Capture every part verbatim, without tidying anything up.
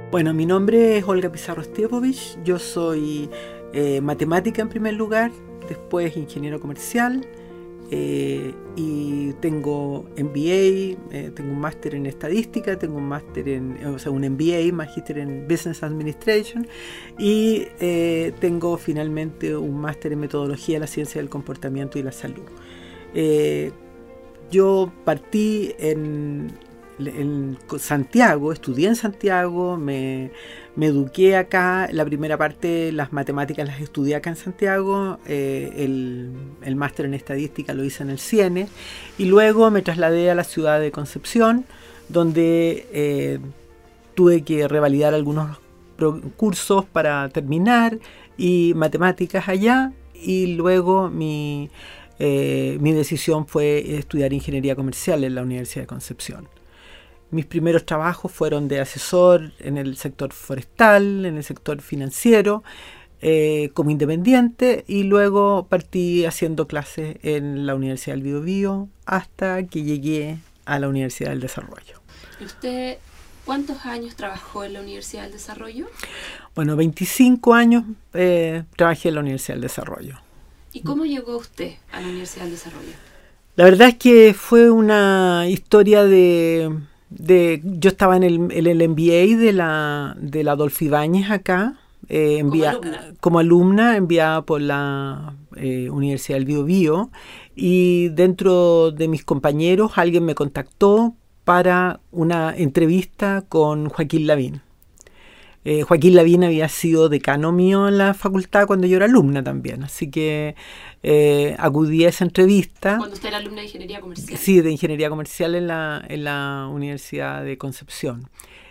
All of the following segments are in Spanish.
Bueno, mi nombre es Olga Pizarro Stiepovich, yo soy eh, matemática en primer lugar, después ingeniero comercial eh, y tengo M B A, eh, tengo un máster en estadística, tengo un máster en, o sea, un M B A, magíster en Business Administration y eh, tengo finalmente un máster en metodología de la ciencia del comportamiento y la salud. Eh, yo partí en... en Santiago, estudié en Santiago, me, me eduqué acá, la primera parte, las matemáticas las estudié acá en Santiago, eh, el, el máster en estadística lo hice en el CIENE y luego me trasladé a la ciudad de Concepción, donde eh, tuve que revalidar algunos cursos para terminar y matemáticas allá y luego mi, eh, mi decisión fue estudiar ingeniería comercial en la Universidad de Concepción. Mis primeros trabajos fueron de asesor en el sector forestal, en el sector financiero, eh, como independiente, y luego partí haciendo clases en la Universidad del Biobío hasta que llegué a la Universidad del Desarrollo. ¿Y usted cuántos años trabajó en la Universidad del Desarrollo? Bueno, veinticinco años eh, trabajé en la Universidad del Desarrollo. ¿Y cómo llegó usted a la Universidad del Desarrollo? La verdad es que fue una historia de... De, yo estaba en el, en el M B A de la, de la Adolfo Ibáñez acá, eh, envía, como, alumna. como alumna enviada por la eh, Universidad del Biobío, y dentro de mis compañeros alguien me contactó para una entrevista con Joaquín Lavín. Eh, Joaquín Lavín había sido decano mío en la facultad cuando yo era alumna también, así que eh, acudí a esa entrevista. ¿Cuando usted era alumna de Ingeniería Comercial? Sí, de Ingeniería Comercial en la, en la Universidad de Concepción.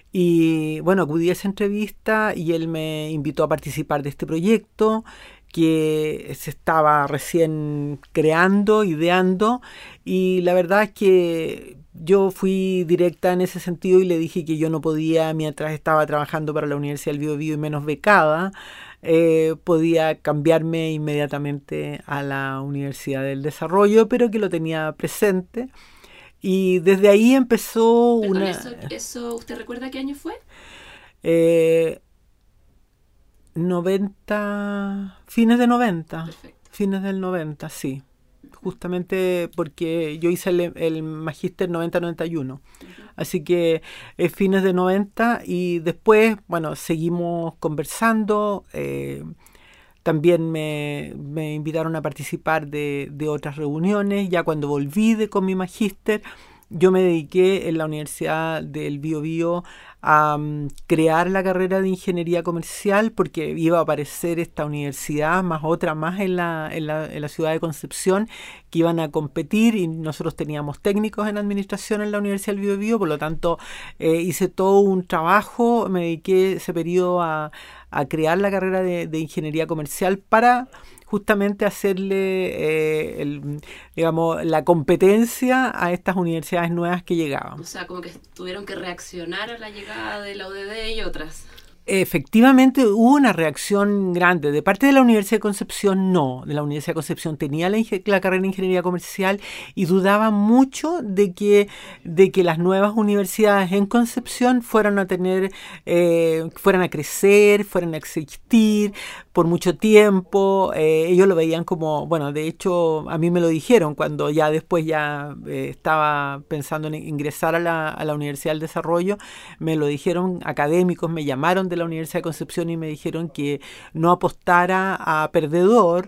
Y bueno, acudí a esa entrevista y él me invitó a participar de este proyecto que se estaba recién creando, ideando, y la verdad es que yo fui directa en ese sentido y le dije que yo no podía, mientras estaba trabajando para la Universidad del Biobío y menos becada, eh, podía cambiarme inmediatamente a la Universidad del Desarrollo, pero que lo tenía presente. Y desde ahí empezó Perdón, una... Eso, eso, ¿usted recuerda qué año fue? Eh, noventa, fines de noventa. Perfecto. Fines del noventa, sí. Justamente porque yo hice el, el magíster noventa noventa y uno. Uh-huh. Así que es eh, fines de noventa y después, bueno, seguimos conversando. Eh, también me, me invitaron a participar de, de otras reuniones. Ya cuando volví de, con mi magíster, yo me dediqué en la Universidad del Biobío a um, crear la carrera de ingeniería comercial porque iba a aparecer esta universidad más otra más en la, en la, en la ciudad de Concepción que iban a competir y nosotros teníamos técnicos en administración en la Universidad del Biobío, por lo tanto eh, hice todo un trabajo, me dediqué ese periodo a, a crear la carrera de, de ingeniería comercial para justamente hacerle eh, el, digamos, la competencia a estas universidades nuevas que llegaban. O sea, como que tuvieron que reaccionar a la llegada de la U D D y otras. Efectivamente hubo una reacción grande. De parte de la Universidad de Concepción, no. De la Universidad de Concepción tenía la, la carrera de Ingeniería Comercial y dudaba mucho de que, de que las nuevas universidades en Concepción fueran a tener, eh, fueran a crecer, fueran a existir por mucho tiempo. Eh, ellos lo veían como, bueno, de hecho a mí me lo dijeron cuando ya después ya eh, estaba pensando en ingresar a la, a la Universidad del Desarrollo, me lo dijeron académicos, me llamaron de la Universidad de Concepción y me dijeron que no apostara a perdedor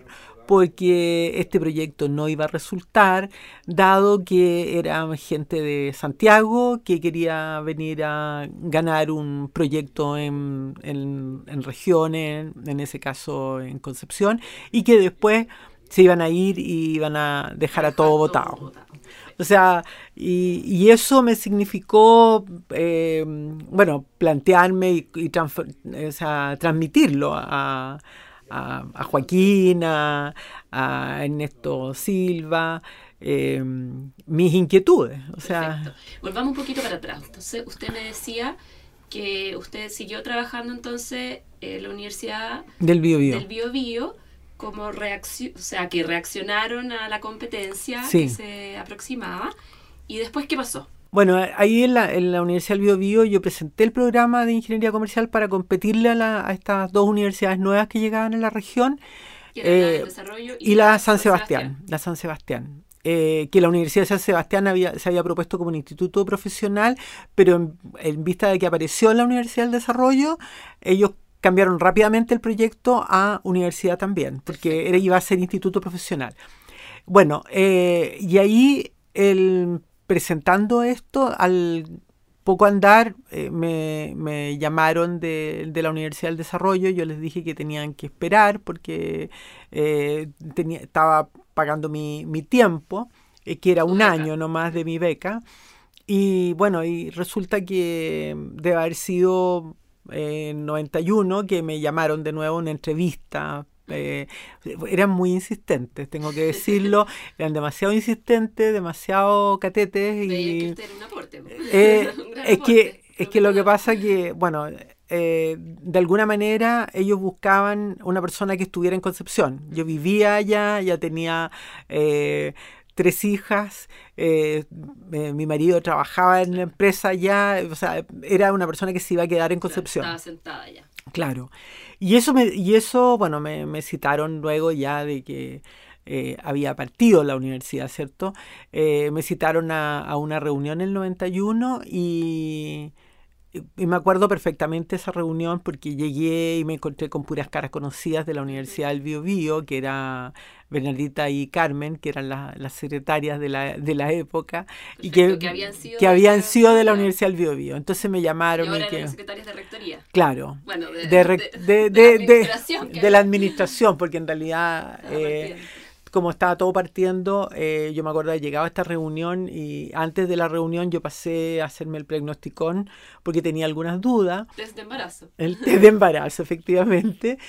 porque este proyecto no iba a resultar, dado que era gente de Santiago que quería venir a ganar un proyecto en, en, en regiones, en ese caso en Concepción, y que después se iban a ir y iban a dejar a todo votado. O sea, y, y eso me significó, eh, bueno, plantearme y, y transfer, o sea, transmitirlo a, a, a Joaquín, a, a Ernesto Silva, eh, mis inquietudes. O sea, perfecto. Volvamos un poquito para atrás. Entonces, usted me decía que usted siguió trabajando entonces en la Universidad del Biobío. Del Biobío, como reacción, o sea, que reaccionaron a la competencia, sí, que se aproximaba. ¿Y después qué pasó? Bueno, ahí en la, en la Universidad del Bío Bío yo presenté el programa de ingeniería comercial para competirle a, la, a estas dos universidades nuevas que llegaban en la región. Que era la del eh, desarrollo y, y la la San San Sebastián, Sebastián. la San Sebastián. Eh, que la Universidad de San Sebastián había, se había propuesto como un instituto profesional, pero en, en vista de que apareció la Universidad del Desarrollo, ellos cambiaron rápidamente el proyecto a universidad también, porque era, iba a ser instituto profesional. Bueno, eh, y ahí el, presentando esto, al poco andar, eh, me, me llamaron de, de la Universidad del Desarrollo. Yo les dije que tenían que esperar porque eh, tenía, estaba pagando mi, mi tiempo, eh, que era Su un beca. año nomás de mi beca. Y bueno, y resulta que debe haber sido eh, en noventa y uno que me llamaron de nuevo a una entrevista. Eh, eran muy insistentes, tengo que decirlo, eran demasiado insistentes, demasiado catetes. Veían que Y usted era un aporte. eh, Un gran es que aporte es que lo que prometedor. pasa que, bueno, eh, de alguna manera ellos buscaban una persona que estuviera en Concepción. Yo vivía allá, ya tenía eh, tres hijas, eh, eh, mi marido trabajaba en la Claro, empresa allá, o sea, era una persona que se iba a quedar en claro, estaba Concepción. sentada ya. Claro. Y eso, me, y eso bueno, me, me citaron luego ya de que eh, había partido la universidad, ¿cierto? Eh, me citaron a, a una reunión en el noventa y uno y, y, y me acuerdo perfectamente esa reunión porque llegué y me encontré con puras caras conocidas de la Ujú. Universidad del Bío Bío, que era Bernardita y Carmen, que eran la- las secretarias de la, de la época y Perfecto, que, que habían sido que de habían la sido de la universidad Universidad del Bío Bío. Entonces me y llamaron y ahora eran que... las secretarias de rectoría. Claro, Bueno, de, de, re- de, de, de la de, de, administración que de la había. administración, porque en realidad, Estaba eh, partiendo. como estaba todo partiendo, eh, yo me acuerdo de llegado a esta reunión y antes de la reunión yo pasé a hacerme el pregnosticón porque tenía algunas dudas, Desde embarazo. el test de embarazo, efectivamente,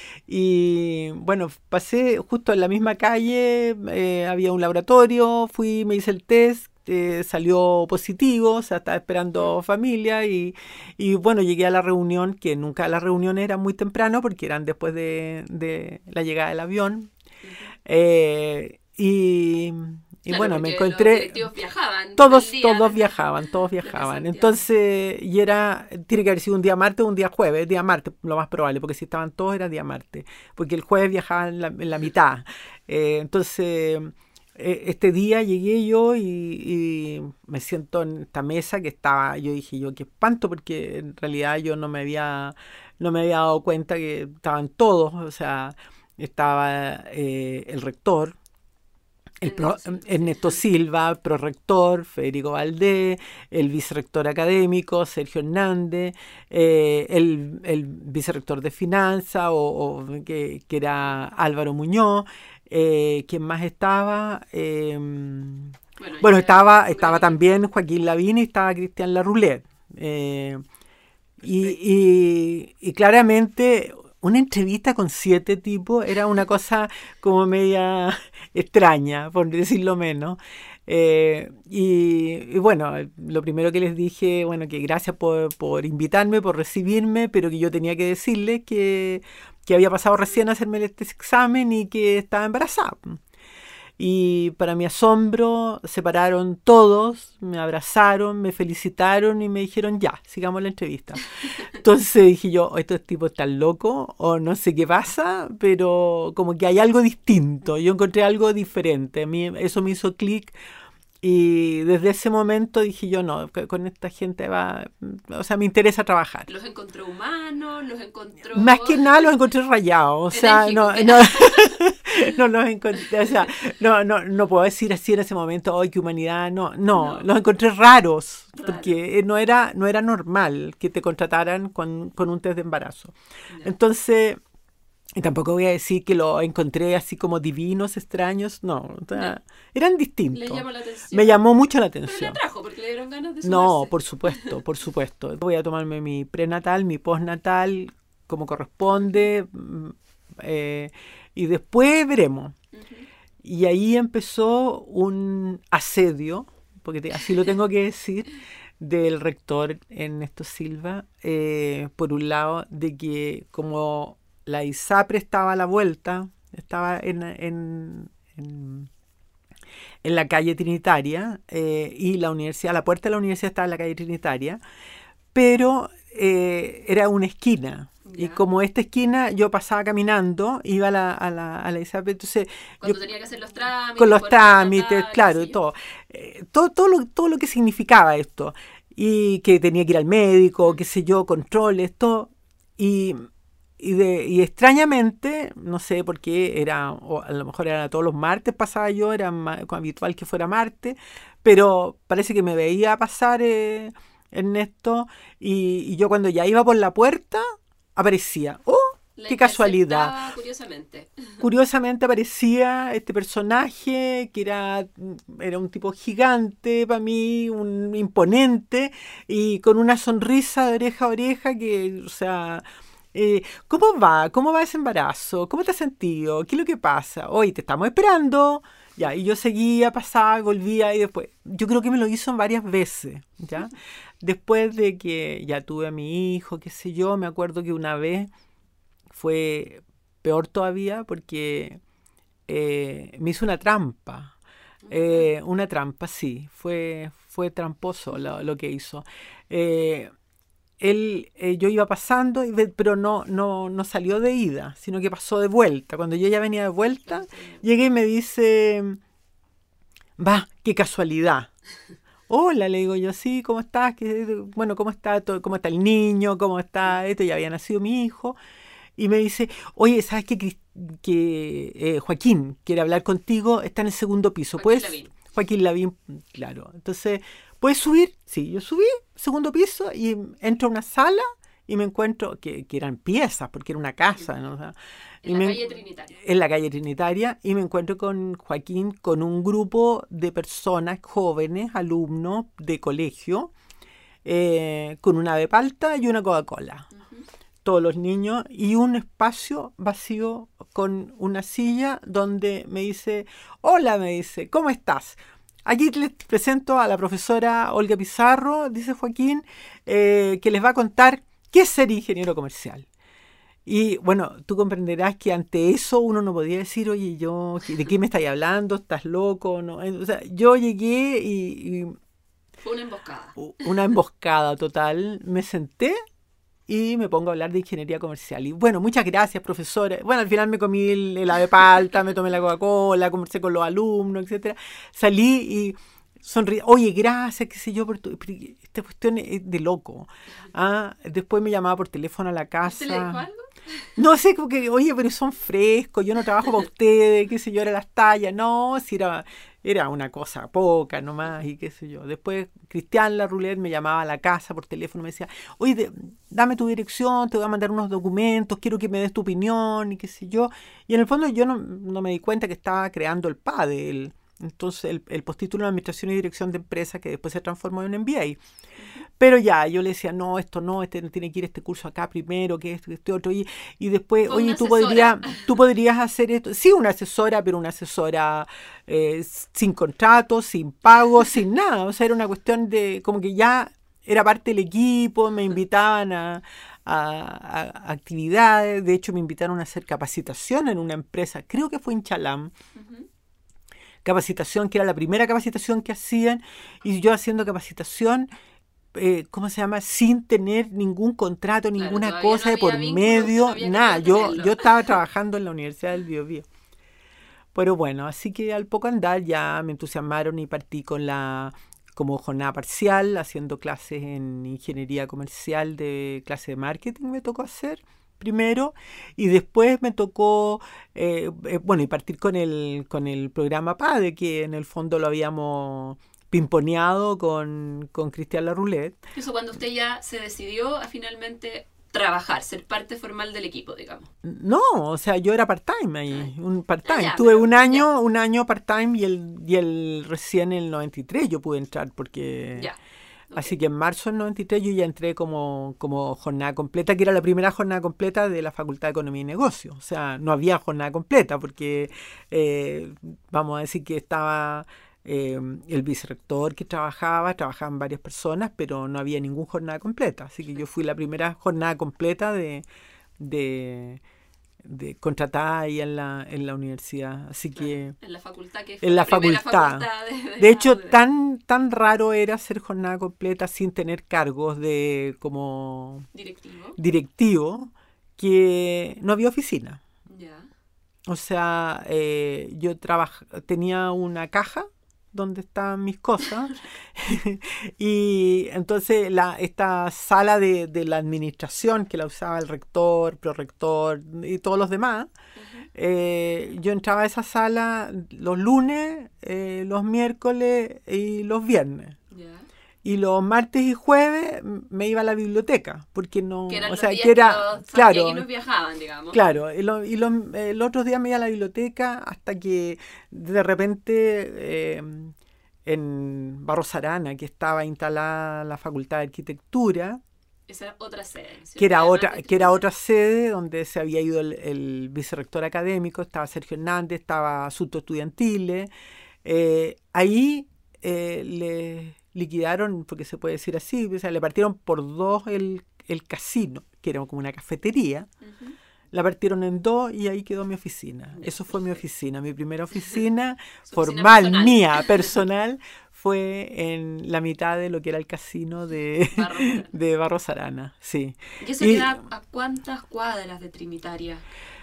y bueno, pasé justo en la misma calle, eh, había un laboratorio, fui, me hice el test. Eh, salió positivo, o sea, estaba Mm. esperando familia y, y bueno, llegué a la reunión, que nunca las reuniones eran muy temprano porque eran después de, de la llegada del avión. Ujú. Eh, y, y Claro, bueno, me porque los encontré, directivos viajaban el todos, día todos desde, viajaban, todos desde viajaban. Santiago. Entonces, y era, tiene que haber sido un día martes o un día jueves, día martes, lo más probable, porque si estaban todos era día martes, porque el jueves viajaban en la, en la mitad. Eh, entonces, eh, este día llegué yo y, y me siento en esta mesa que estaba, yo dije yo, qué espanto, porque en realidad yo no me había, no me había dado cuenta que estaban todos, o sea, estaba eh, el rector, el pro, Ernesto Silva, sí. Ernesto Silva, prorector, Federico Valdés, el vicerrector académico, Sergio Hernández, eh, el, el vicerrector de finanzas, o, o que, que, era Álvaro Muñoz, eh, ¿quién más estaba? Eh, Bueno, bueno, ya estaba, un gran estaba equipo. también Joaquín Lavín y estaba Cristian Larroulet. Eh, y, Perfecto. y, y claramente una entrevista con siete tipos era una cosa como media extraña, por decirlo menos. Eh, y, y bueno, lo primero que les dije, bueno, que gracias por, por invitarme, por recibirme, pero que yo tenía que decirles que, que había pasado recién a hacerme este examen y que estaba embarazada. Y para mi asombro, se pararon todos, me abrazaron, me felicitaron y me dijeron, ya, sigamos la entrevista. Entonces dije yo, estos tipos están locos o no sé qué pasa, pero como que hay algo distinto. Yo encontré algo diferente. A mí eso me hizo clic y desde ese momento dije yo, no, con esta gente va, o sea, me interesa trabajar. Los encontró humanos, los encontró Más que nada los encontré rayados, o sea, enérgicos. no, no, no los encontré, o sea, no, no, no puedo decir así en ese momento, ¡ay, qué humanidad! No, no, No, los encontré raros, raro. porque no era, no era normal que te contrataran con, con un test de embarazo. Ya. Entonces, y tampoco voy a decir que los encontré así como divinos, extraños, no, o No. sea, eran Le distintos. llamó la Me atención. llamó mucho la Pero le atención. atrajo porque le dieron ganas de No, sumarse. por supuesto, por supuesto. Voy a tomarme mi prenatal, mi postnatal, como Ujú, corresponde, mm, eh, y después veremos. ujú. Y ahí empezó un asedio, porque te- así lo tengo que decir, del rector Ernesto Silva, eh, por un lado, de que como la ISAPRE estaba a la vuelta, estaba en, en, en en la calle Trinitaria, eh, y la universidad, la puerta de la universidad estaba en la calle Trinitaria, pero eh, era una esquina. Ya. Y como esta esquina yo pasaba caminando, iba a la, a la, a la Isabel, entonces... Cuando yo, tenía que hacer los trámites. Con los trámites, tratar, claro, y todo. Eh, todo, todo, lo, todo lo que significaba esto. Y que tenía que ir al médico, qué sé yo, controles, todo. Y... Y, de, y extrañamente, no sé por qué, era, o a lo mejor era todos los martes pasaba yo, era más habitual que fuera martes, pero parece que me veía pasar eh, Ernesto, y, y yo cuando ya iba por la puerta, aparecía. ¡Oh! La ¡Qué casualidad! Curiosamente. Curiosamente aparecía este personaje que era, era un tipo gigante para mí, un imponente, y con una sonrisa de oreja a oreja que, o sea... Eh, ¿Cómo va? ¿Cómo va ese embarazo? ¿Cómo te has sentido? ¿Qué es lo que pasa? Hoy te estamos esperando. Ya, y yo seguía, pasaba, volvía y después. Yo creo que me lo hizo varias veces, ¿ya? Después de que ya tuve a mi hijo, qué sé yo, me acuerdo que una vez fue peor todavía porque eh, me hizo una trampa. Eh, una trampa, sí. Fue, fue tramposo lo, lo que hizo. Eh, Él, eh, yo iba pasando, y ve, pero no, no, no salió de ida, sino que pasó de vuelta. Cuando yo ya venía de vuelta, llegué y me dice, va, qué casualidad. Hola, le digo yo, sí, ¿cómo estás? ¿Qué, bueno, ¿cómo está todo? ¿Cómo está el niño? ¿Cómo está esto? Ya había nacido mi hijo. Y me dice, oye, ¿sabes qué? Que eh, Joaquín quiere hablar contigo, está en el segundo piso. Joaquín ¿Puedes? Lavín. Joaquín Lavín, claro. Entonces, ¿puedes subir? Sí, yo subí, segundo piso, y entro a una sala y me encuentro, que, que eran piezas, porque era una casa, ¿no? O sea, en y la me, calle Trinitaria. En la calle Trinitaria, y me encuentro con Joaquín, con un grupo de personas jóvenes, alumnos de colegio, eh, con una ave palta y una Coca-Cola. Uh-huh. Todos los niños, y un espacio vacío con una silla donde me dice, hola, me dice, ¿cómo estás? Aquí les presento a la profesora Olga Pizarro, dice Joaquín, eh, que les va a contar qué es ser ingeniero comercial. Y bueno, tú comprenderás que ante eso uno no podía decir, oye, yo, ¿de qué me estás hablando? ¿Estás loco? ¿No? O sea, yo llegué y, y... Fue una emboscada. Una emboscada total. Me senté y me pongo a hablar de ingeniería comercial. Y bueno, muchas gracias, profesora. Bueno, al final me comí el, el ave palta, me tomé la Coca-Cola, conversé con los alumnos, etcétera. Salí y sonreí. Oye, gracias, qué sé yo, por tu... Esta cuestión es de loco. Ah, después me llamaba por teléfono a la casa. ¿Usted le dijo algo? No sé, como que, oye, pero son frescos, yo no trabajo para ustedes, qué sé yo, era las tallas. No, si era... Era una cosa poca nomás y qué sé yo. Después Cristian Larroulet me llamaba a la casa por teléfono, me decía, oye, de, dame tu dirección, te voy a mandar unos documentos, quiero que me des tu opinión y qué sé yo. Y en el fondo yo no, no me di cuenta que estaba creando el P A D E, el, entonces el, el postítulo de Administración y Dirección de Empresas, que después se transformó en un M B A. Pero ya, yo le decía, no, esto no, este tiene que ir este curso acá primero, que esto, este otro. Y, y después, oye, tú podrías, tú podrías hacer esto. Sí, una asesora, pero una asesora eh, sin contrato, sin pago, sin nada. O sea, era una cuestión de, como que ya era parte del equipo, me invitaban a, a, a actividades. De hecho, me invitaron a hacer capacitación en una empresa, creo que fue en Chalam. Uh-huh. Capacitación, que era la primera capacitación que hacían, y yo haciendo capacitación, eh, ¿cómo se llama? Sin tener ningún contrato, claro, ninguna cosa no de por vínculo, medio, no nada. Yo, yo estaba trabajando en la Universidad del Biobío. Pero bueno, así que al poco andar ya me entusiasmaron y partí con la como jornada parcial, haciendo clases en ingeniería comercial, de clase de marketing me tocó hacer primero, y después me tocó, eh, eh, bueno, y partir con el, con el programa P A D E, que en el fondo lo habíamos pimponeado con, con Cristian Larroulet. Eso cuando usted ya se decidió a finalmente trabajar, ser parte formal del equipo, digamos. No, o sea, yo era part-time ahí, Ay. un part-time. Ah, ya, Tuve pero, un año, ya. un año part-time y el, y el recién en el noventa y tres yo pude entrar porque... Ya. Okay. Así que en marzo del noventa y tres yo ya entré como, como jornada completa, que era la primera jornada completa de la Facultad de Economía y Negocios. O sea, no había jornada completa porque, eh, vamos a decir que estaba eh, el vicerrector que trabajaba, trabajaban varias personas, pero no había ninguna jornada completa. Así que yo fui la primera jornada completa de, de, de contratada ahí en la, en la universidad. Así Claro, que en la facultad que fue en la la primera facultad. facultad de, de De la hecho, U D E. tan, tan raro era hacer jornada completa sin tener cargos de como Directivo. directivo que no había oficina. Ya. O sea, eh, yo trabaj tenía una caja donde estaban mis cosas y entonces la, esta sala de, de la administración que la usaba el rector, prorector y todos los demás, Ujú. eh, yo entraba a esa sala los lunes, eh, los miércoles y los viernes. Ya. Y los martes y jueves me iba a la biblioteca, porque no, Que eran o los sea, días que era, que los claro, santiaguinos viajaban, digamos. claro, y, lo, y los, eh, los otros días me iba a la biblioteca hasta que de repente eh, en Barros Arana, que estaba instalada la Facultad de Arquitectura, Esa era otra sede, ¿no es que era cierto? otra, Además de que era Tribuno. otra sede donde se había ido el, el vicerrector académico, estaba Sergio Hernández, estaba Asuntos Estudiantiles. Eh, ahí eh, le liquidaron, porque se puede decir así, o sea, le partieron por dos el, el casino, que era como una cafetería, Ujú. la partieron en dos y ahí quedó mi oficina. Ya, Eso fue mi perfecto. oficina. Mi primera oficina Su oficina formal, personal. mía, personal, fue en la mitad de lo que era el casino de, Barros Arana. de Barros Arana. Sí. ¿Y eso Y queda a cuántas cuadras de Trinitaria?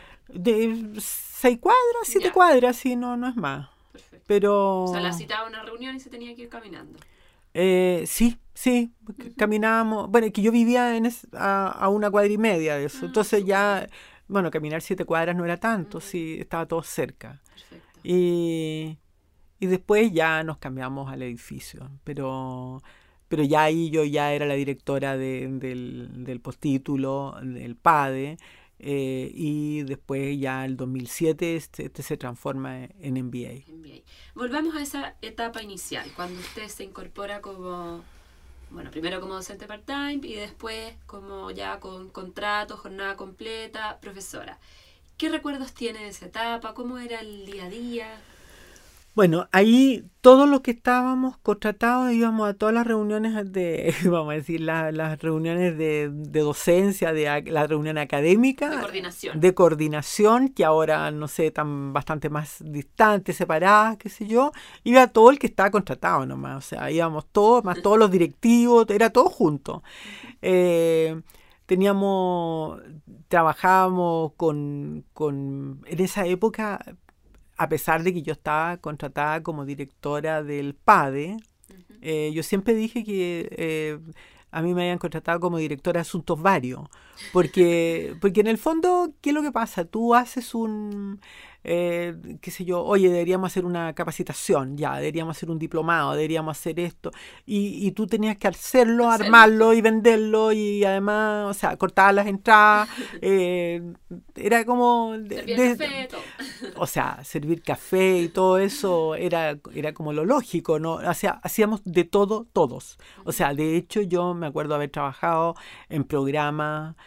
de seis cuadras, siete Ya. cuadras, sí, no, no es más. Perfecto. Pero O sea, la citaba a una reunión y se tenía que ir caminando. eh, sí, sí, c- Ujú. caminábamos. Bueno, es que yo vivía en es- a, a una cuadra y media de eso. Ah, Entonces súper ya, bien. bueno, caminar siete cuadras no era tanto, Ujú. sí, estaba todo cerca. Perfecto. Y, y después ya nos cambiamos al edificio. Pero, pero ya ahí yo ya era la directora de- del, del postítulo, del PADE. eh, y después ya el dos mil siete este, este se transforma en M B A. M B A. Volvamos a esa etapa inicial, cuando usted se incorpora como, bueno, primero como docente part-time y después como ya con contrato, jornada completa, profesora. ¿Qué recuerdos tiene de esa etapa? ¿Cómo era el día a día? Bueno, ahí todos los que estábamos contratados íbamos a todas las reuniones de, vamos a decir, la- las reuniones de, de docencia, de ac- la reunión De académica, coordinación. de coordinación, que ahora, no sé, están bastante más distantes, separadas, qué sé yo. Iba todo el que estaba contratado nomás, o sea, íbamos todos, más todos los directivos, era todo junto. Ujú. Eh, teníamos, trabajábamos con, con, en esa época, a pesar de que yo estaba contratada como directora del PADE, Ujú. eh, yo siempre dije que eh, a mí me habían contratado como directora de asuntos varios, porque, porque en el fondo, ¿qué es lo que pasa? Tú haces un, eh, qué sé yo, oye, deberíamos hacer una capacitación, ya, deberíamos hacer un diplomado, deberíamos hacer esto, y, y tú tenías que hacerlo, Hacerlo. armarlo y venderlo, y además, o sea, cortar las entradas, eh, era como... de- Servía de- café, todo. o sea, servir café y todo eso era, era como lo lógico, ¿no? O sea, hacíamos de todo, todos. O sea, de hecho, yo me acuerdo haber trabajado en programas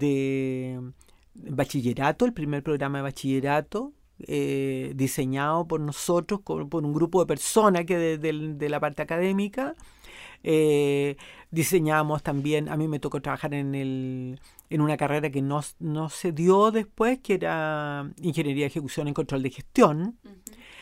de bachillerato, el primer programa de bachillerato, eh, diseñado por nosotros, con- por un grupo de personas que de, de- de la parte académica. Eh, diseñamos también, a mí me tocó trabajar en el en una carrera que no, no se dio después, que era Ingeniería de Ejecución en Control de Gestión, Ujú.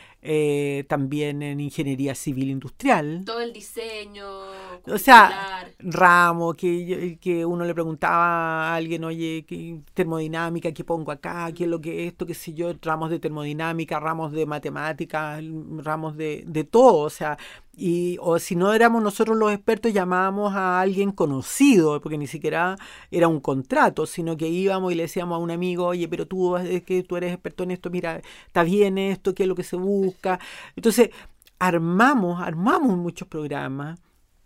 eh, también en Ingeniería Civil Industrial. Todo el diseño O sea, curricular. ramo, que, que uno le preguntaba a alguien, oye, ¿qué termodinámica, qué pongo acá? ¿Qué es lo que es esto? ¿Qué sé yo? Ramos de termodinámica, ramos de matemáticas, ramos de, de todo. O sea, y, o si no éramos nosotros los expertos, llamábamos a alguien conocido, porque ni siquiera era un contrato, sino que íbamos y le decíamos a un amigo, oye, pero tú, es que tú eres experto en esto, mira, está bien esto, qué es lo que se busca. Entonces, armamos, armamos muchos programas.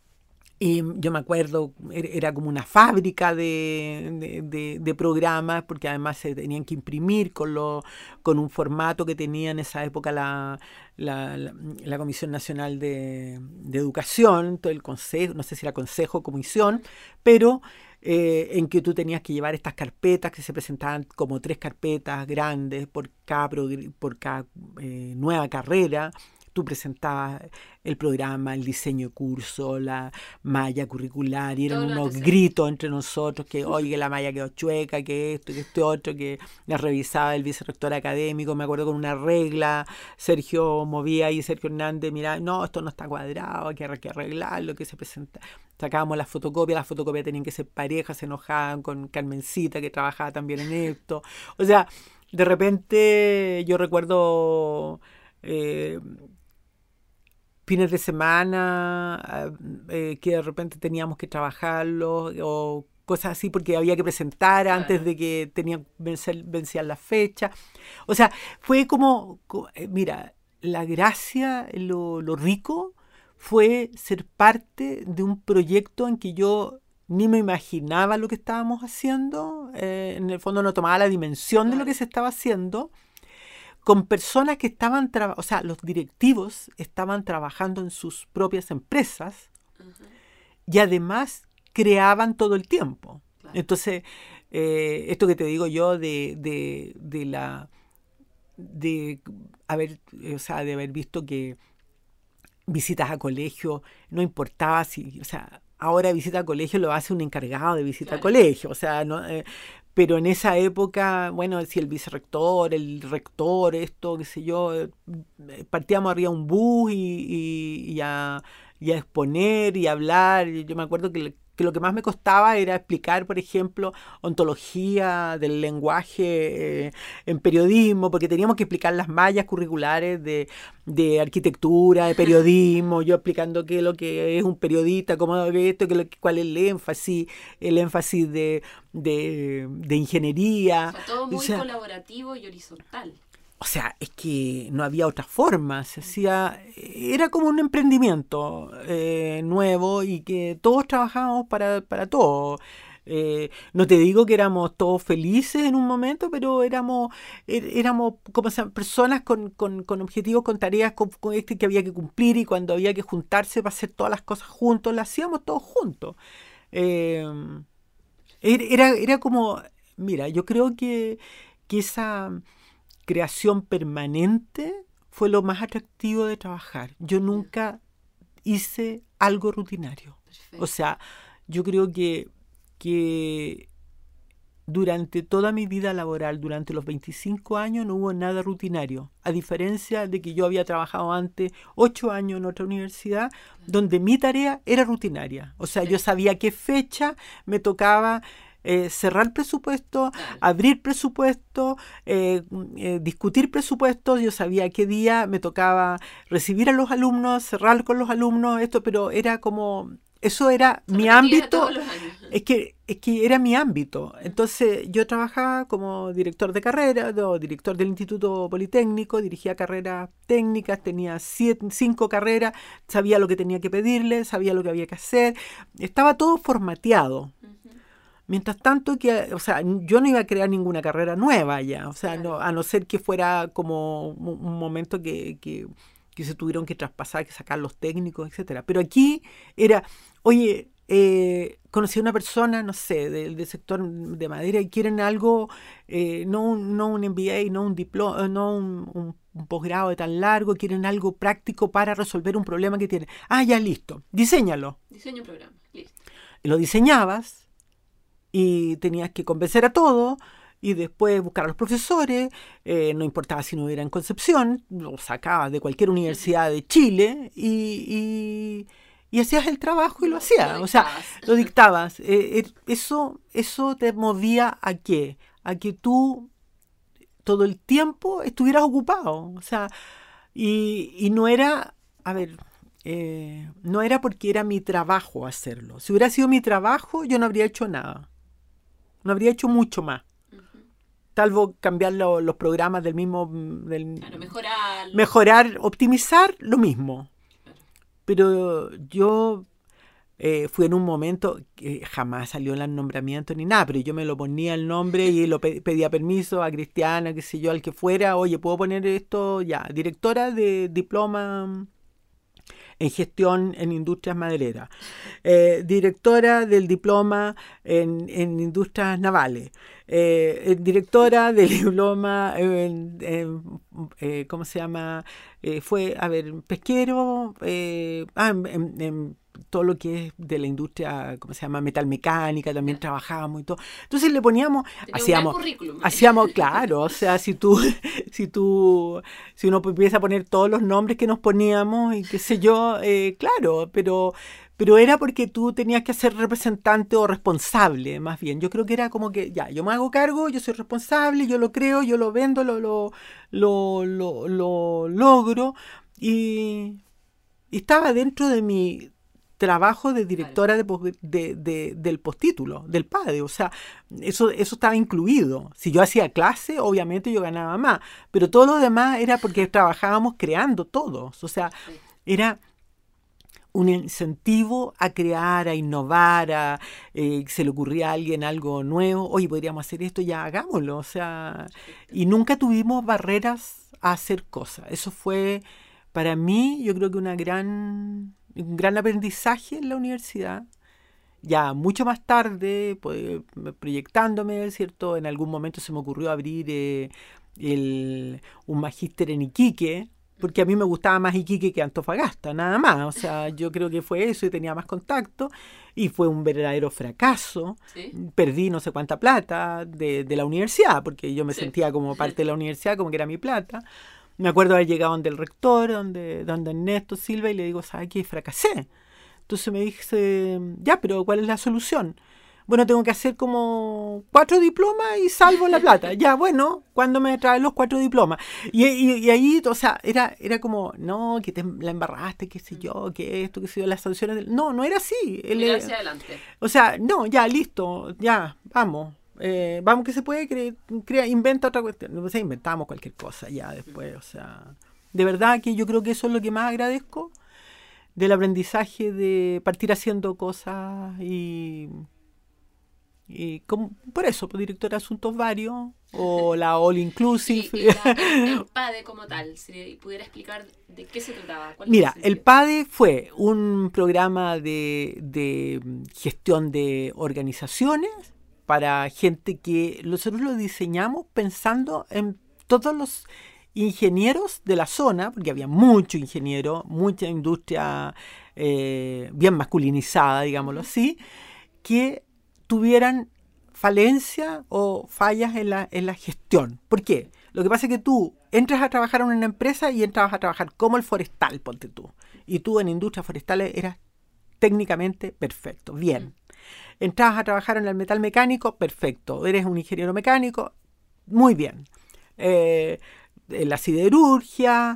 Y yo me acuerdo, er- era como una fábrica de, de, de- de programas, porque además se tenían que imprimir con, lo, con un formato que tenía en esa época la, la, la- la Comisión Nacional de, de Educación, todo el consejo, no sé si era consejo o comisión, pero eh, en que tú tenías que llevar estas carpetas que se presentaban como tres carpetas grandes por cada, progr- por cada eh, nueva carrera, tú presentabas el programa, el diseño de curso, la malla curricular, y eran Todo lo unos necesario. gritos entre nosotros que, oye, que la malla quedó chueca, que esto, que este otro, que la revisaba el vicerrector académico, me acuerdo con una regla, Sergio movía y Sergio Hernández, mira, no, esto no está cuadrado, hay que hay que arreglarlo, que se presenta. Sacábamos las fotocopias, las fotocopias tenían que ser parejas, se enojaban con Carmencita, que trabajaba también en esto. O sea, de repente yo recuerdo eh, fines de semana eh, que de repente teníamos que trabajarlo o cosas así porque había que presentar Claro. antes de que tenían vencer, vencían las fechas. O sea, fue como, co- eh, mira, la gracia, lo, lo rico fue ser parte de un proyecto en que yo ni me imaginaba lo que estábamos haciendo, eh, en el fondo no tomaba la dimensión de lo que Claro. se estaba haciendo, con personas que estaban, traba- o sea, los directivos estaban trabajando en sus propias empresas Ajá. y además creaban todo el tiempo. Claro. Entonces, eh, esto que te digo yo de, de, de la de haber, o sea, de haber visto que visitas a colegio, no importaba si, o sea, ahora visita a colegio lo hace un encargado de visita a Claro. colegio, o sea, no, eh, pero en esa época, bueno, si el vicerrector, el rector, esto, qué sé yo, eh, partíamos arriba un bus y, y, y a, y a exponer y a hablar. Y yo me acuerdo que, le- que lo que más me costaba era explicar, por ejemplo, ontología del lenguaje eh, en periodismo, porque teníamos que explicar las mallas curriculares de, de arquitectura, de periodismo, yo explicando qué es lo que es un periodista, cómo es esto, qué es lo que- cuál es el énfasis, el énfasis de, de, de O ingeniería. sea, todo O muy sea, colaborativo y horizontal. o sea, es que no había otra forma, se hacía, era como un emprendimiento eh, nuevo y que todos trabajábamos para, para todo. Eh, no te digo que éramos todos felices en un momento, pero éramos, er- éramos como se llama, personas con, con, con objetivos, con tareas con, con este que había que cumplir y cuando había que juntarse para hacer todas las cosas juntos, las hacíamos todos juntos. Eh, er- era, era como, mira, yo creo que, que esa creación permanente fue lo más atractivo de trabajar. Yo Ya. nunca hice algo rutinario. O Perfecto. sea, yo creo que, que durante toda mi vida laboral, durante los veinticinco años, no hubo nada rutinario. A diferencia de que yo había trabajado antes ocho años en otra universidad, donde mi tarea era rutinaria. O sea, yo Perfecto. sabía qué fecha me tocaba eh, cerrar presupuesto, Claro. abrir presupuesto, eh, eh, discutir presupuestos. Yo sabía qué día me tocaba recibir a los alumnos, cerrar con los alumnos, esto, pero era como... Eso era Se mi repetía ámbito. todos los años. Es que, es que era mi ámbito. Entonces yo trabajaba como director de carrera, no, director del Instituto Politécnico, dirigía carreras técnicas, tenía siete, cinco carreras, sabía lo que tenía que pedirle, sabía lo que había que hacer, estaba todo formateado. Ujú. Mientras tanto, que, o sea, yo no iba a crear ninguna carrera nueva ya, o sea, Claro. no, a no ser que fuera como un, un momento que, que, que se tuvieron que traspasar, que sacar los técnicos, etcétera. Pero aquí era, oye, eh, conocí a una persona, no sé, del, del sector de madera y quieren algo, eh, no, un, no un M B A, no un diploma, no un, un, un posgrado de tan largo, quieren algo práctico para resolver un problema que tienen. Ah, ya, listo, diséñalo. Diseño un programa. Listo. Y lo diseñabas y tenías que convencer a todos y después buscar a los profesores, eh, no importaba si no era en Concepción, lo sacabas de cualquier universidad de Chile y, y, y hacías el trabajo y lo Lo, hacías, lo o sea, dictabas. lo dictabas. Eh, eh, eso, eso te movía a qué? A que tú todo el tiempo estuvieras ocupado, o sea, y, y no era, a ver, eh, no era porque era mi trabajo hacerlo. Si hubiera sido mi trabajo, yo no habría hecho nada. No habría hecho mucho más. Ujú. Salvo cambiar lo- los programas del mismo... Del, Claro, mejorar. mejorar, optimizar, lo mismo. Claro. Pero yo eh, fui en un momento que jamás salió el nombramiento ni nada, pero yo me lo ponía el nombre y lo pe- pedía permiso a Cristiana, qué sé yo, al que fuera. Oye, ¿puedo poner esto? Ya, directora de diploma en gestión en industrias madereras, eh, directora del diploma en, en industrias navales, eh, directora del diploma en, en eh, ¿cómo se llama? Eh, fue, a ver, pesquero, eh, ah, en, en, en todo lo que es de la industria, ¿cómo se llama? Metalmecánica, también trabajábamos y todo. Entonces le poníamos, Tenía hacíamos, un gran currículum. hacíamos, claro, o sea, si tú, si tú, si uno empieza a poner todos los nombres que nos poníamos y qué sé yo, eh, claro, pero, pero era porque tú tenías que ser representante o responsable, más bien. Yo creo que era como que, ya, yo me hago cargo, yo soy responsable, yo lo creo, yo lo vendo, lo, lo, lo, lo, lo logro y, y estaba dentro de mi trabajo de directora de, de, de, del postítulo, del padre, o sea, eso, eso estaba incluido. Si yo hacía clase, obviamente yo ganaba más, pero todo lo demás era porque trabajábamos creando todos, o sea, era un incentivo a crear, a innovar, a eh, se le ocurría a alguien algo nuevo, oye, podríamos hacer esto, ya hagámoslo, o sea, y nunca tuvimos barreras a hacer cosas. Eso fue, para mí, yo creo que una gran... un gran aprendizaje en la universidad. Ya mucho más tarde, pues, proyectándome, ¿cierto? En algún momento se me ocurrió abrir eh, el, un magíster en Iquique, porque a mí me gustaba más Iquique que Antofagasta, nada más. O sea, yo creo que fue eso y tenía más contacto. Y fue un verdadero fracaso. ¿Sí? Perdí no sé cuánta plata de, de la universidad, porque yo me sí. sentía como parte de la universidad, como que era mi plata. Me acuerdo haber llegado donde el rector, donde, donde Ernesto Silva, y le digo, ¿sabes qué? Fracasé. Entonces me dice, ya, pero ¿cuál es la solución? Bueno, tengo que hacer como cuatro diplomas y salvo la plata. Ya, bueno, ¿cuándo me traen los cuatro diplomas? Y, y, y ahí, o sea, era, era como, no, que te la embarraste, qué sé yo, que esto, qué sé yo, las sanciones. Del... No, no era así. Mira hacia adelante. O sea, no, ya, listo, ya, vamos. Eh, vamos que se puede, crea, crea, inventa otra cuestión. O sea, inventamos cualquier cosa ya después, o sea, de verdad que yo creo que eso es lo que más agradezco del aprendizaje, de partir haciendo cosas y, y como, por eso, pues, directora de asuntos varios o la All Inclusive. Y, y la, el, el PADE como tal, si pudiera explicar de qué se trataba. ¿Cuál Mira, el PADE fue un programa de, de gestión de organizaciones para gente que nosotros lo diseñamos pensando en todos los ingenieros de la zona, porque había mucho ingeniero, mucha industria eh, bien masculinizada, digámoslo así, que tuvieran falencia o fallas en la, en la gestión. ¿Por qué? Lo que pasa es que tú entras a trabajar en una empresa y entras a trabajar como el forestal, ponte tú. Y tú en industrias forestales eras técnicamente perfecto, bien. Entrabas a trabajar en el metal mecánico, perfecto. Eres un ingeniero mecánico, muy bien. Eh, en la siderurgia,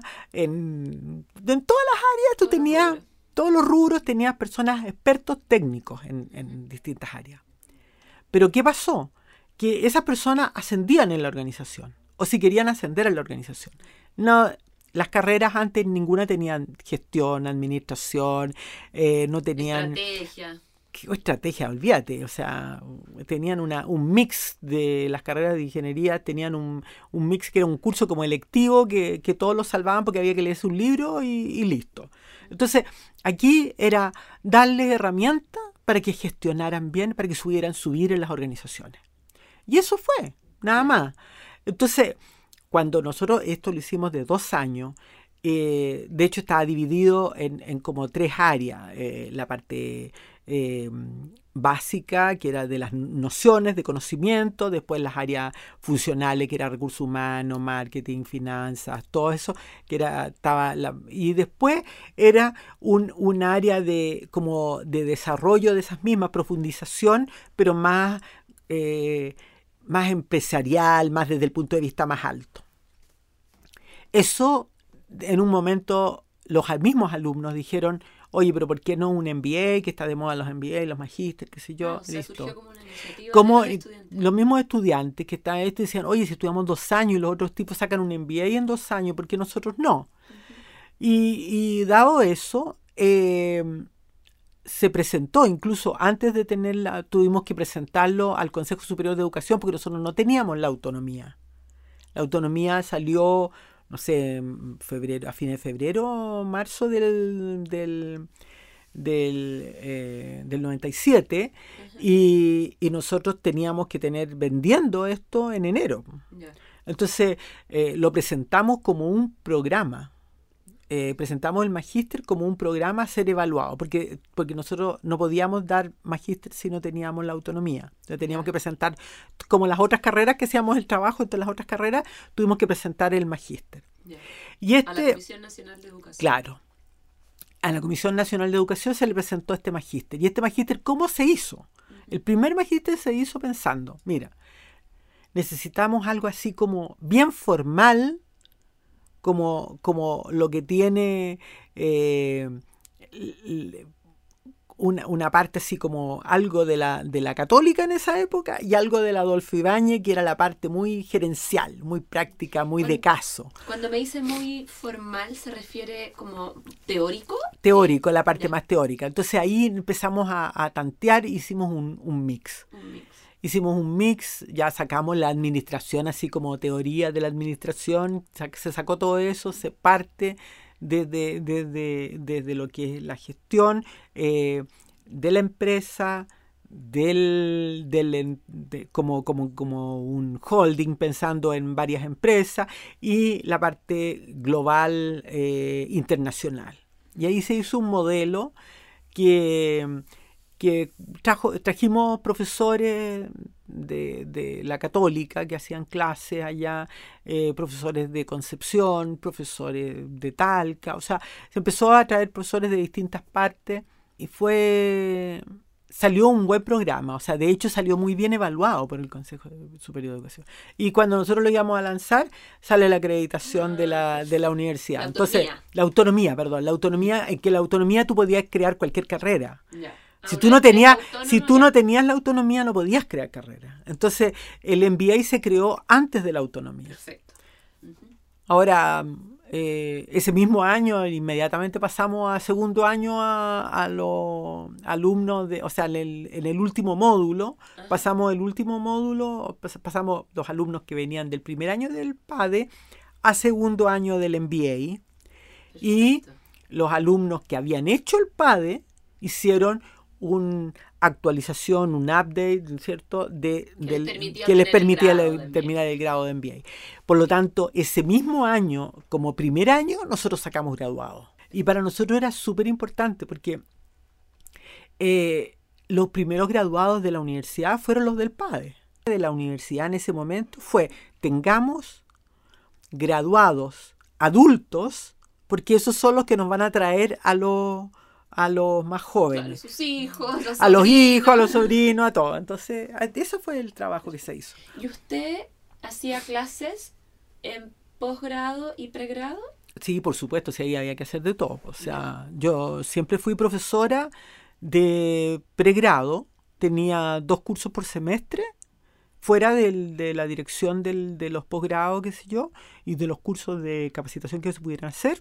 en, en todas las áreas tú tenías, todos los rubros tenías personas expertos técnicos en, en distintas áreas. Pero ¿qué pasó? Que esas personas ascendían en la organización, o si querían ascender en la organización. No, las carreras antes ninguna tenían gestión, administración, eh, no tenían... Estrategia. ¿Qué estrategia? Olvídate, o sea, tenían una, un mix de las carreras de ingeniería, tenían un, un mix que era un curso como electivo que, que todos lo salvaban porque había que leerse un libro y, y listo. Entonces, aquí era darles herramientas para que gestionaran bien, para que subieran subir en las organizaciones. Y eso fue, nada más. Entonces, cuando nosotros esto lo hicimos de dos años, eh, de hecho estaba dividido en, en como tres áreas, eh, la parte... Eh, básica, que era de las nociones de conocimiento, después las áreas funcionales, que era recursos humanos, marketing, finanzas, todo eso, que era, estaba la, y después era un, un área de, como de desarrollo de esas mismas, profundización, pero más, eh, más empresarial, más desde el punto de vista más alto. Eso, en un momento, los mismos alumnos dijeron, oye, pero ¿por qué no un M B A? Que está de moda los M B A, los magísteres, qué sé yo. Ah, o sea, listo. surgió como una iniciativa como de los estudiantes. Los mismos estudiantes que están, este decían, oye, si estudiamos dos años y los otros tipos sacan un M B A en dos años, ¿por qué nosotros no? Uh-huh. y, y dado eso, eh, se presentó, incluso antes de tenerla, tuvimos que presentarlo al Consejo Superior de Educación porque nosotros no teníamos la autonomía. La autonomía salió no sé, febrero, a fines de febrero, marzo del, del, del, eh, del noventa y siete, uh-huh. y, y nosotros teníamos que tener vendiendo esto en enero. Yeah. Entonces eh, lo presentamos como un programa. Eh, presentamos el magíster como un programa a ser evaluado, porque, porque nosotros no podíamos dar magíster si no teníamos la autonomía. Entonces teníamos que presentar, como las otras carreras que hacíamos el trabajo, entre las otras carreras, tuvimos que presentar el magíster. Yeah. Y este, a la Comisión Nacional de Educación. Claro. A la Comisión Nacional de Educación se le presentó este magíster. ¿Y este magíster cómo se hizo? Uh-huh. El primer magíster se hizo pensando, mira, necesitamos algo así como bien formal, Como, como lo que tiene eh, una, una parte así como algo de la, de la Católica en esa época y algo de la Adolfo Ibáñez, que era la parte muy gerencial, muy práctica, muy cuando, de caso. Cuando me dice muy formal, ¿se refiere como teórico? Teórico, la parte ya. más teórica. Entonces ahí empezamos a, a tantear y hicimos un, un mix. Un mix. Hicimos un mix, ya sacamos la administración, así como teoría de la administración, se sacó todo eso, se parte desde de, de, de, de, de lo que es la gestión eh, de la empresa, del, del de, como, como, como un holding pensando en varias empresas, y la parte global eh, internacional. Y ahí se hizo un modelo que... que trajo, trajimos profesores de, de la Católica que hacían clases allá, eh, profesores de Concepción, profesores de Talca, o sea, se empezó a traer profesores de distintas partes y fue... salió un buen programa, o sea, de hecho salió muy bien evaluado por el Consejo Superior de Educación. Y cuando nosotros lo íbamos a lanzar, sale la acreditación ah, de la, de la universidad. La Entonces, autonomía. la autonomía, perdón, la autonomía, en que la autonomía tú podías crear cualquier carrera. Yeah. Si tú, no tenías, si tú no tenías la autonomía, no podías crear carrera. Entonces, el M B A se creó antes de la autonomía. Perfecto. Uh-huh. Ahora, eh, ese mismo año, inmediatamente pasamos a segundo año a, a los alumnos, de, o sea, en el, en el último módulo, uh-huh. pasamos el último módulo, pasamos los alumnos que venían del primer año del PADE a segundo año del M B A. Perfecto. Y los alumnos que habían hecho el PADE hicieron una actualización, un update, ¿cierto?, de, que, del, les que les permitía el terminar el grado de M B A. Por lo tanto, ese mismo año, como primer año, nosotros sacamos graduados. Y para nosotros era súper importante porque eh, los primeros graduados de la universidad fueron los del PADE. De la universidad en ese momento fue, tengamos graduados adultos, porque esos son los que nos van a traer a los... a los más jóvenes. Claro, sus hijos, los a los hijos, a los sobrinos, a todos. Entonces, eso fue el trabajo que se hizo. ¿Y usted hacía clases en posgrado y pregrado? Sí, por supuesto, sí, ahí había que hacer de todo. O sea, no. yo siempre fui profesora de pregrado, tenía dos cursos por semestre, fuera del, de la dirección del, de los posgrados, qué sé yo, y de los cursos de capacitación que se pudieran hacer.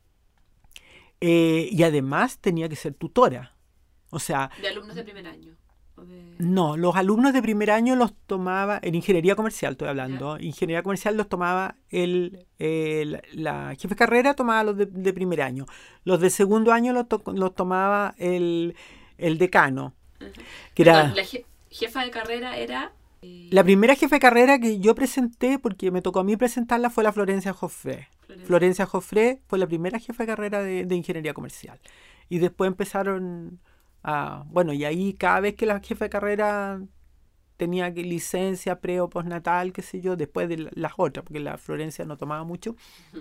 Eh, y además tenía que ser tutora. O sea... ¿De alumnos de primer año? ¿O de... No, los alumnos de primer año los tomaba, en ingeniería comercial estoy hablando, ¿ya? Ingeniería comercial los tomaba el, el la jefe de carrera, tomaba los de, de primer año. Los de segundo año los, to, los tomaba el, el decano. Uh-huh. Que Perdón, era, la je, jefa de carrera era... La primera jefe de carrera que yo presenté, porque me tocó a mí presentarla, fue la Florencia Joffre. Florencia, Florencia Joffre fue la primera jefe de carrera de, de ingeniería comercial. Y después empezaron a... Bueno, y ahí cada vez que la jefe de carrera tenía que licencia, pre o postnatal, qué sé yo, después de las otras, porque la Florencia no tomaba mucho,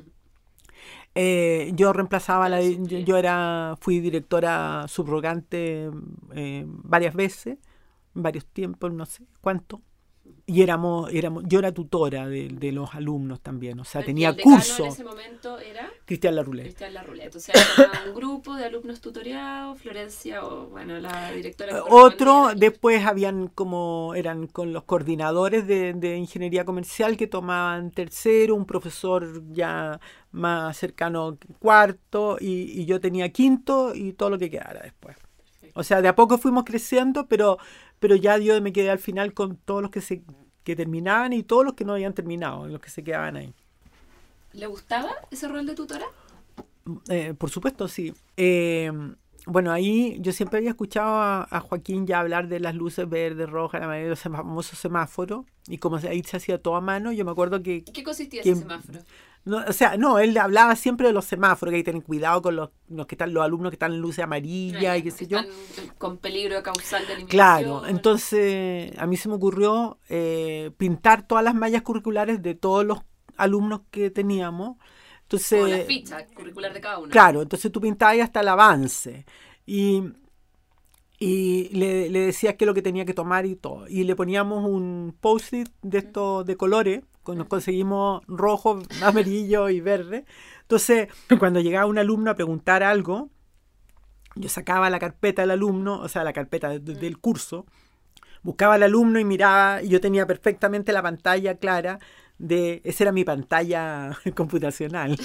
eh, yo reemplazaba, la, yo, yo era fui directora subrogante eh, varias veces, varios tiempos, no sé cuánto. Y éramos, éramos, yo era tutora de, de los alumnos también, o sea, tenía el curso. En ese momento era Cristian Larroulet. Cristian Larroulet. Entonces era un grupo de alumnos tutoreados, Florencia, o bueno, la directora. Otro, después habían como, eran con los coordinadores de, de ingeniería comercial que tomaban tercero, un profesor ya más cercano cuarto, y, y yo tenía quinto y todo lo que quedara después. Perfecto. O sea, de a poco fuimos creciendo, pero... pero ya yo me quedé al final con todos los que se que terminaban y todos los que no habían terminado, los que se quedaban ahí. ¿Le gustaba ese rol de tutora? Eh, por supuesto, sí. Eh, bueno, ahí yo siempre había escuchado a, a Joaquín ya hablar de las luces verde, roja, amarilla, los famosos semáforos, y como ahí se hacía todo a mano, yo me acuerdo que... ¿Qué consistía que, ese semáforo? No, o sea, no, él hablaba siempre de los semáforos, que hay que tener cuidado con los, los que están los alumnos que están en luces amarillas ah, y qué sé yo. Están con peligro causal de eliminación. Claro, entonces a mí se me ocurrió eh, pintar todas las mallas curriculares de todos los alumnos que teníamos. Entonces, como la ficha curricular de cada uno. Claro, entonces tú pintabas hasta el avance. Y... Y le, le decía qué es lo que tenía que tomar y todo. Y le poníamos un post-it de estos de colores. Nos conseguimos rojo, amarillo y verde. Entonces, cuando llegaba un alumno a preguntar algo, yo sacaba la carpeta del alumno, o sea, la carpeta de, de, del curso, buscaba al alumno y miraba, y yo tenía perfectamente la pantalla clara de... Esa era mi pantalla computacional.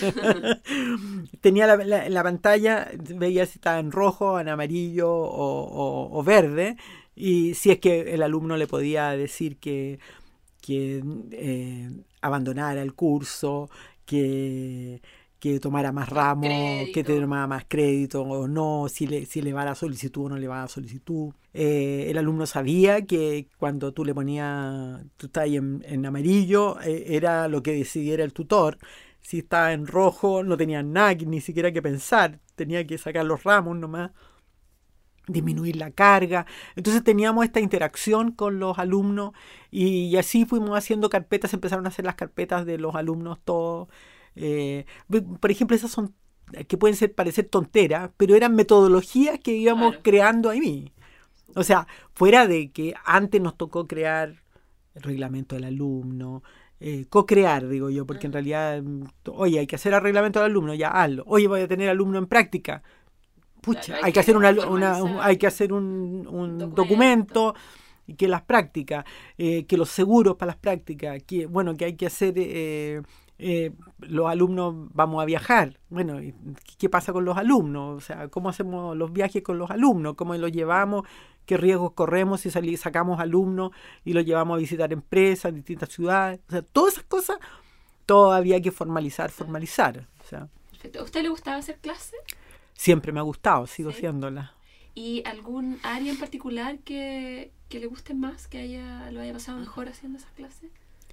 Tenía la, la, la pantalla, veía si estaba en rojo, en amarillo o, o, o verde, y si es que el alumno le podía decir que, que eh, abandonara el curso, que... que tomara más ramos, crédito. Que tomara más crédito o no, si le, si le va la solicitud o no le va la solicitud. Eh, el alumno sabía que cuando tú le ponías, tú estás ahí en, en amarillo, eh, era lo que decidiera el tutor. Si estaba en rojo, no tenía nada, ni siquiera que pensar, tenía que sacar los ramos nomás, disminuir la carga. Entonces teníamos esta interacción con los alumnos y, y así fuimos haciendo carpetas, empezaron a hacer las carpetas de los alumnos todos. Eh, por ejemplo, esas son que pueden ser parecer tonteras, pero eran metodologías que íbamos claro. creando ahí. O sea, fuera de que antes nos tocó crear el reglamento del alumno, eh, co-crear, digo yo, porque en realidad, oye, hay que hacer el reglamento del alumno, ya hazlo. Oye, voy a tener alumno en práctica. Pucha, claro, hay, hay que hacer una, una, hay que hacer un, un documento. documento y que las prácticas, eh, que los seguros para las prácticas, que bueno, que hay que hacer eh, Eh, los alumnos vamos a viajar. Bueno, ¿qué pasa con los alumnos? O sea, ¿cómo hacemos los viajes con los alumnos? ¿Cómo los llevamos? ¿Qué riesgos corremos si salí, sacamos alumnos y los llevamos a visitar empresas en distintas ciudades? O sea, todas esas cosas todavía hay que formalizar, formalizar. O sea, perfecto. ¿A usted le gustaba hacer clase? Siempre me ha gustado, sigo ¿Sí? siéndola. ¿Y algún área en particular que, que le guste más, que haya lo haya pasado mejor haciendo esas clases?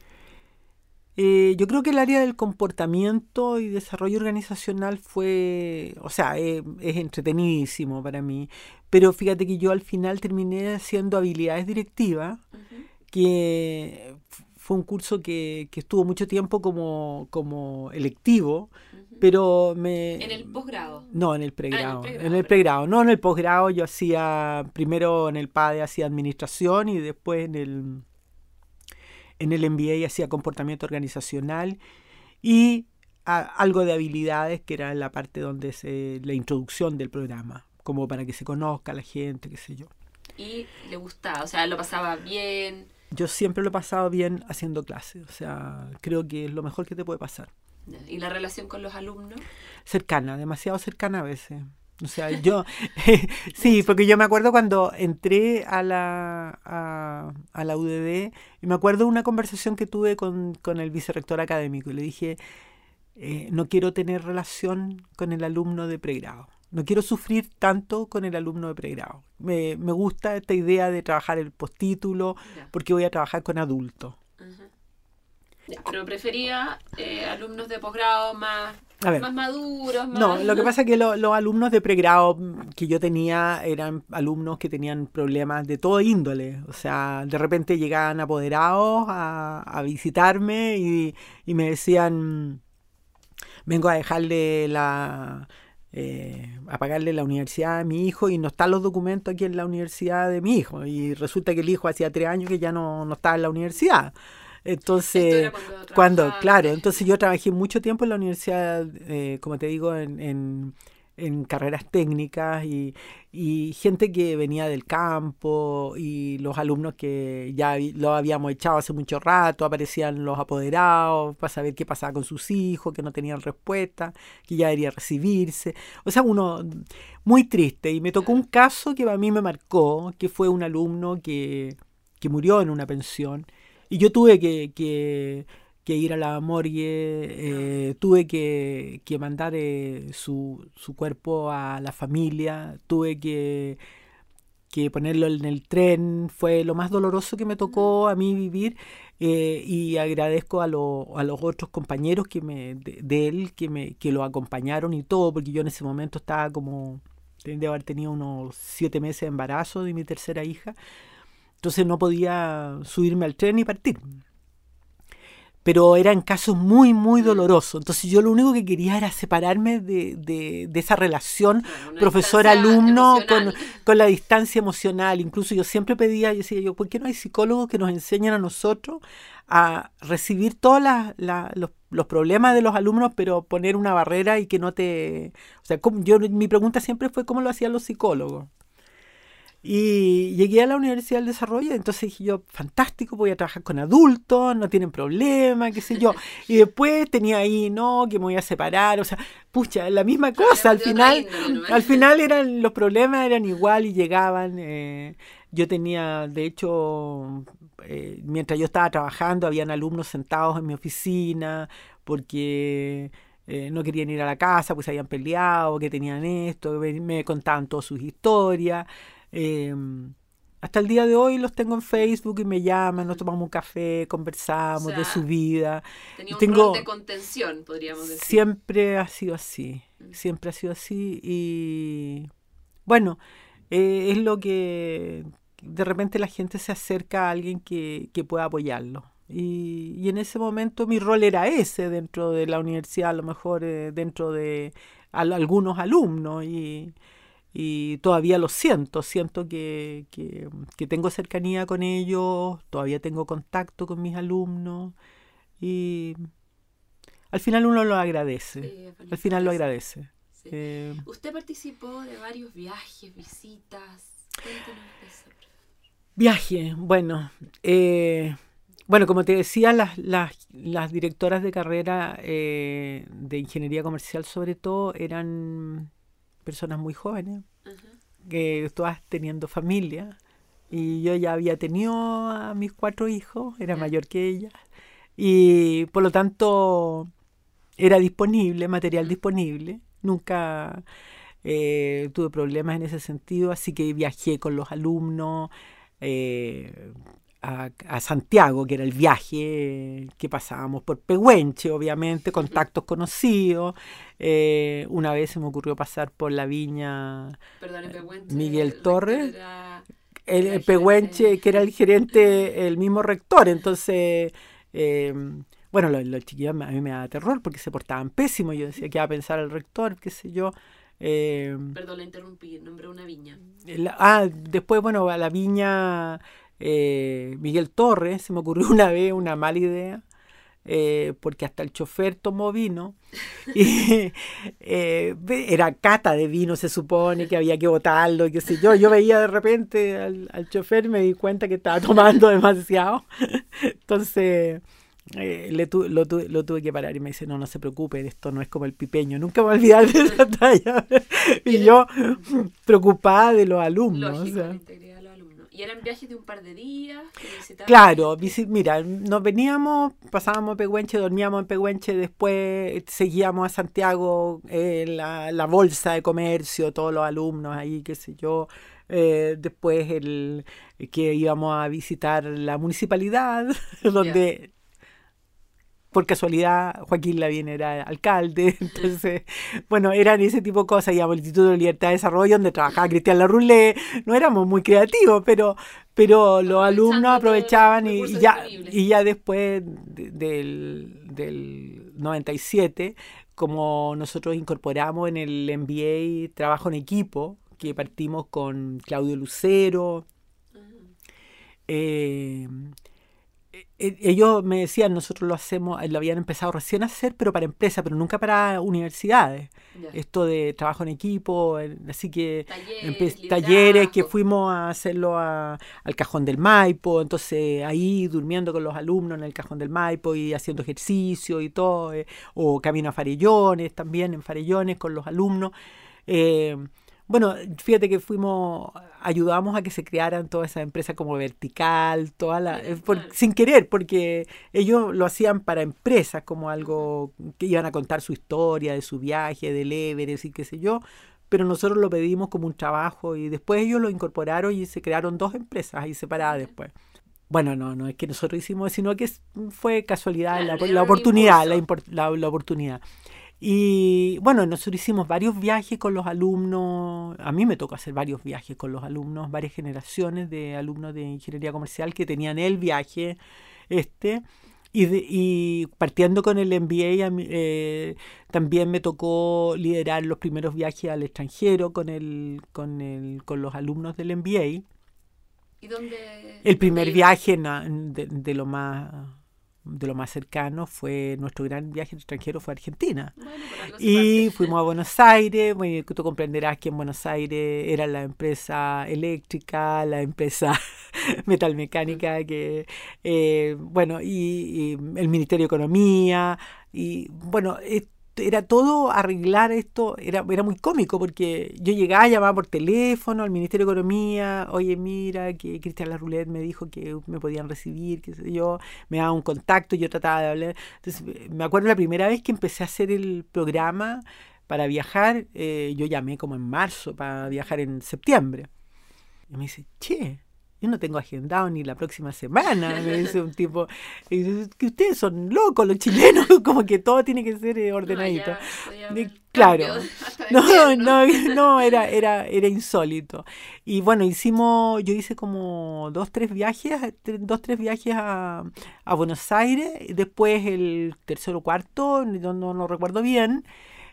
Eh, yo creo que el área del comportamiento y desarrollo organizacional fue, o sea, eh, es entretenidísimo para mí, pero fíjate que yo al final terminé haciendo habilidades directivas, uh-huh. que fue un curso que, que estuvo mucho tiempo como, como electivo, uh-huh. pero me... ¿En el posgrado? No, en el pregrado. Ah, en el pregrado, en el pregrado. No, en el posgrado yo hacía, primero en el PADE hacía administración y después en el... En el M B A hacía comportamiento organizacional y a, algo de habilidades, que era la parte donde se la introducción del programa, como para que se conozca a la gente, qué sé yo. ¿Y le gustaba? O sea, ¿lo pasaba bien? Yo siempre lo he pasado bien haciendo clases, o sea, creo que es lo mejor que te puede pasar. ¿Y la relación con los alumnos? Cercana, demasiado cercana a veces. O sea, yo, sí, porque yo me acuerdo cuando entré a la, a, a la U D D, y me acuerdo una conversación que tuve con, con el vicerrector académico, y le dije, eh, no quiero tener relación con el alumno de pregrado, no quiero sufrir tanto con el alumno de pregrado. Me, me gusta esta idea de trabajar el postítulo, porque voy a trabajar con adultos. Uh-huh. Ya, pero prefería eh, alumnos de posgrado más... Ver, más maduros, más... No, lo que pasa es que lo, los alumnos de pregrado que yo tenía eran alumnos que tenían problemas de todo índole. O sea, de repente llegaban apoderados a, a visitarme y, y me decían, vengo a dejarle la... Eh, a pagarle la universidad a mi hijo y no están los documentos aquí en la universidad de mi hijo. Y resulta que el hijo hacía tres años que ya no, no estaba en la universidad. Entonces, cuando, cuando claro, entonces yo trabajé mucho tiempo en la universidad, eh, como te digo, en, en, en carreras técnicas y, y gente que venía del campo y los alumnos que ya lo habíamos echado hace mucho rato, aparecían los apoderados para saber qué pasaba con sus hijos, que no tenían respuesta, que ya debería recibirse. O sea, uno muy triste. Y me tocó un caso que a mí me marcó, que fue un alumno que, que murió en una pensión. Y yo tuve que, que, que ir a la morgue, eh, tuve que, que mandar eh, su, su cuerpo a la familia, tuve que, que ponerlo en el tren, fue lo más doloroso que me tocó a mí vivir, eh, y agradezco a, lo, a los otros compañeros que me, de, de él que, me, que lo acompañaron y todo, porque yo en ese momento estaba como, de haber tenido unos siete meses de embarazo de mi tercera hija, entonces no podía subirme al tren y partir. Pero eran casos muy, muy dolorosos. Entonces yo lo único que quería era separarme de, de, de esa relación Claro, una profesor-alumno distancia con, emocional. con la distancia emocional. Incluso yo siempre pedía, yo decía yo, ¿por qué no hay psicólogos que nos enseñen a nosotros a recibir todos la, la, los, los problemas de los alumnos, pero poner una barrera y que no te... O sea, ¿cómo? Yo, mi pregunta siempre fue cómo lo hacían los psicólogos. Y llegué a la Universidad del Desarrollo, entonces dije yo, fantástico, voy a trabajar con adultos, no tienen problema, qué sé yo. Y después tenía ahí, no, que me voy a separar, o sea, pucha, la misma cosa, al final, al final eran, los problemas eran igual y llegaban. Eh, yo tenía, de hecho, eh, mientras yo estaba trabajando, habían alumnos sentados en mi oficina, porque... Eh, no querían ir a la casa, pues se habían peleado, que tenían esto, me, me contaban todas sus historias. Eh, hasta el día de hoy los tengo en Facebook y me llaman, nos tomamos un café, conversamos, o sea, de su vida. Tenía un tengo, rol de contención, podríamos decir. Siempre ha sido así, mm. siempre ha sido así y bueno, eh, es lo que de repente la gente se acerca a alguien que, que pueda apoyarlo. Y, y en ese momento mi rol era ese dentro de la universidad, a lo mejor eh, dentro de al, algunos alumnos y, y todavía lo siento, siento que, que, que tengo cercanía con ellos, todavía tengo contacto con mis alumnos y al final uno lo agradece, sí, al final lo agradece. Sí. Eh, Usted participó de varios viajes, visitas, cuéntenos de eso. Viaje, bueno, eh, Bueno, como te decía, las, las, las directoras de carrera eh, de ingeniería comercial, sobre todo, eran personas muy jóvenes, uh-huh. que todas teniendo familia. Y yo ya había tenido a mis cuatro hijos, era yeah. mayor que ellas. Y por lo tanto, era disponible, material uh-huh. disponible. Nunca eh, tuve problemas en ese sentido, así que viajé con los alumnos. Eh, A, a Santiago, que era el viaje que pasábamos por Pehuenche, obviamente, contactos conocidos. Eh, una vez se me ocurrió pasar por la viña Perdón, en Pehuenche, Miguel Torres, era, el, el Pehuenche, que era el gerente, el mismo rector. Entonces, eh, bueno, los, los chiquillos a mí me daba terror porque se portaban pésimo. Yo decía, ¿qué va a pensar el rector? ¿Qué sé yo? Eh, Perdón, la interrumpí, nombré una viña. La, ah, después, bueno, a la viña... Eh, Miguel Torres, se me ocurrió una vez una mala idea, eh, porque hasta el chofer tomó vino y eh, era cata de vino, se supone que había que botarlo y qué sé yo. Yo veía de repente al, al chofer y me di cuenta que estaba tomando demasiado. Entonces eh, le tu, lo, tu, lo tuve que parar y me dice, no, no se preocupe, esto no es como el pipeño, nunca me voy a olvidar de esa talla. Y yo preocupada de los alumnos. Lógico, o sea. ¿Y eran viajes de un par de días? Claro, visit, mira, nos veníamos, pasábamos a Pehuenche, dormíamos en Pehuenche, después seguíamos a Santiago, eh, la, la bolsa de comercio, todos los alumnos ahí, qué sé yo. Eh, después el que íbamos a visitar la municipalidad, donde... Yeah. Por casualidad, Joaquín Lavín era alcalde, entonces, bueno, eran ese tipo de cosas, íbamos al Instituto de Libertad de Desarrollo, donde trabajaba Cristian Larroulé, no éramos muy creativos, pero, pero los alumnos aprovechaban y, y, ya, y ya después de, del, del noventa y siete, como nosotros incorporamos en el M B A trabajo en equipo, que partimos con Claudio Lucero, uh-huh. eh, ellos me decían, nosotros lo hacemos, lo habían empezado recién a hacer, pero para empresas, pero nunca para universidades. Yeah. Esto de trabajo en equipo, así que talleres, empe- talleres que fuimos a hacerlo a, al Cajón del Maipo, entonces ahí durmiendo con los alumnos en el Cajón del Maipo y haciendo ejercicio y todo, eh, o camino a Farellones también, en Farellones con los alumnos. Eh, Bueno, fíjate que fuimos, ayudamos a que se crearan todas esas empresas como Vertical, toda la, eh, por- sin querer, porque ellos lo hacían para empresas, como algo que iban a contar su historia de su viaje, del Everest y qué sé yo, pero nosotros lo pedimos como un trabajo y después ellos lo incorporaron y se crearon dos empresas ahí separadas después. Bueno, no, no es que nosotros hicimos, sino que es- fue casualidad, Claro, la, le la dieron un oportunidad, la, impulso. impor- la, la oportunidad. Y bueno, nosotros hicimos varios viajes con los alumnos. A mí me tocó hacer varios viajes con los alumnos, varias generaciones de alumnos de ingeniería comercial que tenían el viaje este. Y, de- y partiendo con el M B A, a mí, eh, también me tocó liderar los primeros viajes al extranjero con, el, con, el, con los alumnos del M B A. ¿Y dónde, El dónde primer iban? viaje na- de, de lo más de lo más cercano fue nuestro gran viaje extranjero fue a Argentina. Bueno, por algo se parte. Y fuimos a Buenos Aires. Bueno, tú comprenderás que en Buenos Aires era la empresa eléctrica, la empresa metalmecánica, que eh, bueno, y, y el Ministerio de Economía, y bueno, eh, era todo arreglar esto, era, era muy cómico porque yo llegaba, llamaba por teléfono al Ministerio de Economía, oye, mira, que Cristian Larroulet me dijo que me podían recibir, qué sé yo, me daba un contacto, yo trataba de hablar. Entonces, me acuerdo la primera vez que empecé a hacer el programa para viajar, eh, yo llamé como en marzo para viajar en septiembre. Y me dice, che, yo no tengo agendado ni la próxima semana, me dice un tipo. Y dice, que ustedes son locos los chilenos, como que todo tiene que ser eh, No, ordenadito. allá podía Y, haber claro, cambios hasta de no, invierno. no, no, era, era, era insólito. Y bueno, hicimos, yo hice como dos, tres viajes, tre- dos, tres viajes a, a Buenos Aires, y después el tercero o cuarto, no, no, no recuerdo bien,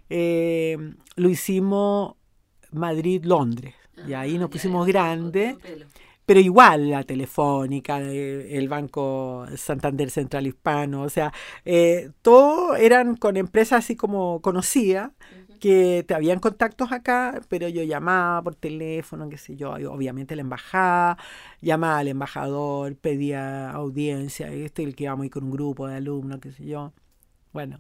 eh, lo hicimos Madrid-Londres. Y ahí Ah, nos ya es pusimos otro, grandes, otro pelo. pero igual la Telefónica, eh, el Banco Santander Central Hispano, o sea, eh, todo eran con empresas así como conocidas, Ujú. que te habían contactos acá, pero yo llamaba por teléfono, qué sé yo, y obviamente la embajada, llamaba al embajador, pedía audiencia, este, el que íbamos ahí con un grupo de alumnos, qué sé yo. Bueno,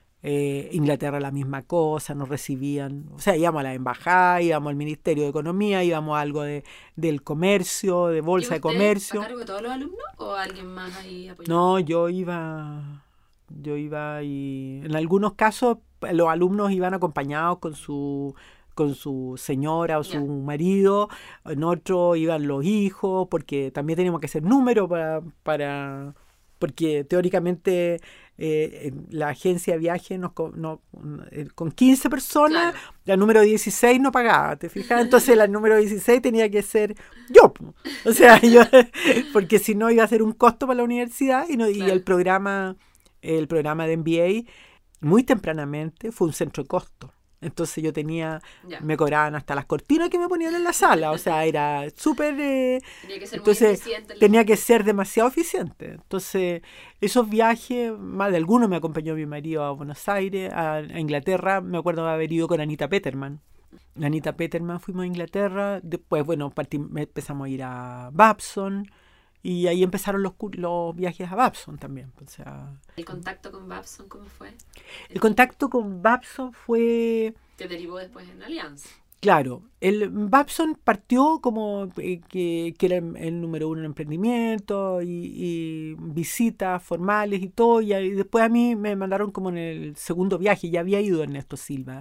eh, Inglaterra la misma cosa, nos recibían, o sea, íbamos a la embajada, íbamos al Ministerio de Economía, íbamos a algo de, del comercio, de ¿Y bolsa de usted a comercio. cargo de todos los alumnos o alguien más ahí apoyando? No, yo iba, yo iba y en algunos casos los alumnos iban acompañados con su con su señora o su Ya, marido, en otros iban los hijos, porque también teníamos que hacer números para, para porque teóricamente eh, la agencia de viaje nos, co- no, eh, con quince personas, claro. la número dieciséis no pagaba, ¿te fijas? Entonces la número dieciséis tenía que ser yo, po. O sea, yo, porque si no iba a ser un costo para la universidad y, no, y el Claro, programa, el programa de M B A, muy tempranamente fue un centro de costo. Entonces yo tenía, ya. me cobraban hasta las cortinas que me ponían en la sala, o sea, era súper... eh, Tenía que ser muy entonces eficiente en la tenía que gestión. ser demasiado eficiente. Entonces esos viajes, más de algunos me acompañó mi marido a Buenos Aires, a, a Inglaterra, me acuerdo de haber ido con Anita Peterman. Anita Peterman fuimos a Inglaterra, después, bueno, partim- empezamos a ir a Babson y ahí empezaron los, cur- los viajes a Babson también. O sea, ¿El contacto con Babson cómo fue? el contacto con Babson fue, Que derivó después en Alianza. claro, el Babson partió como eh, que, que era el, el número uno en emprendimiento y, y visitas formales y todo, y, ahí después a mí me mandaron como en el segundo viaje, ya había ido Ernesto Silva.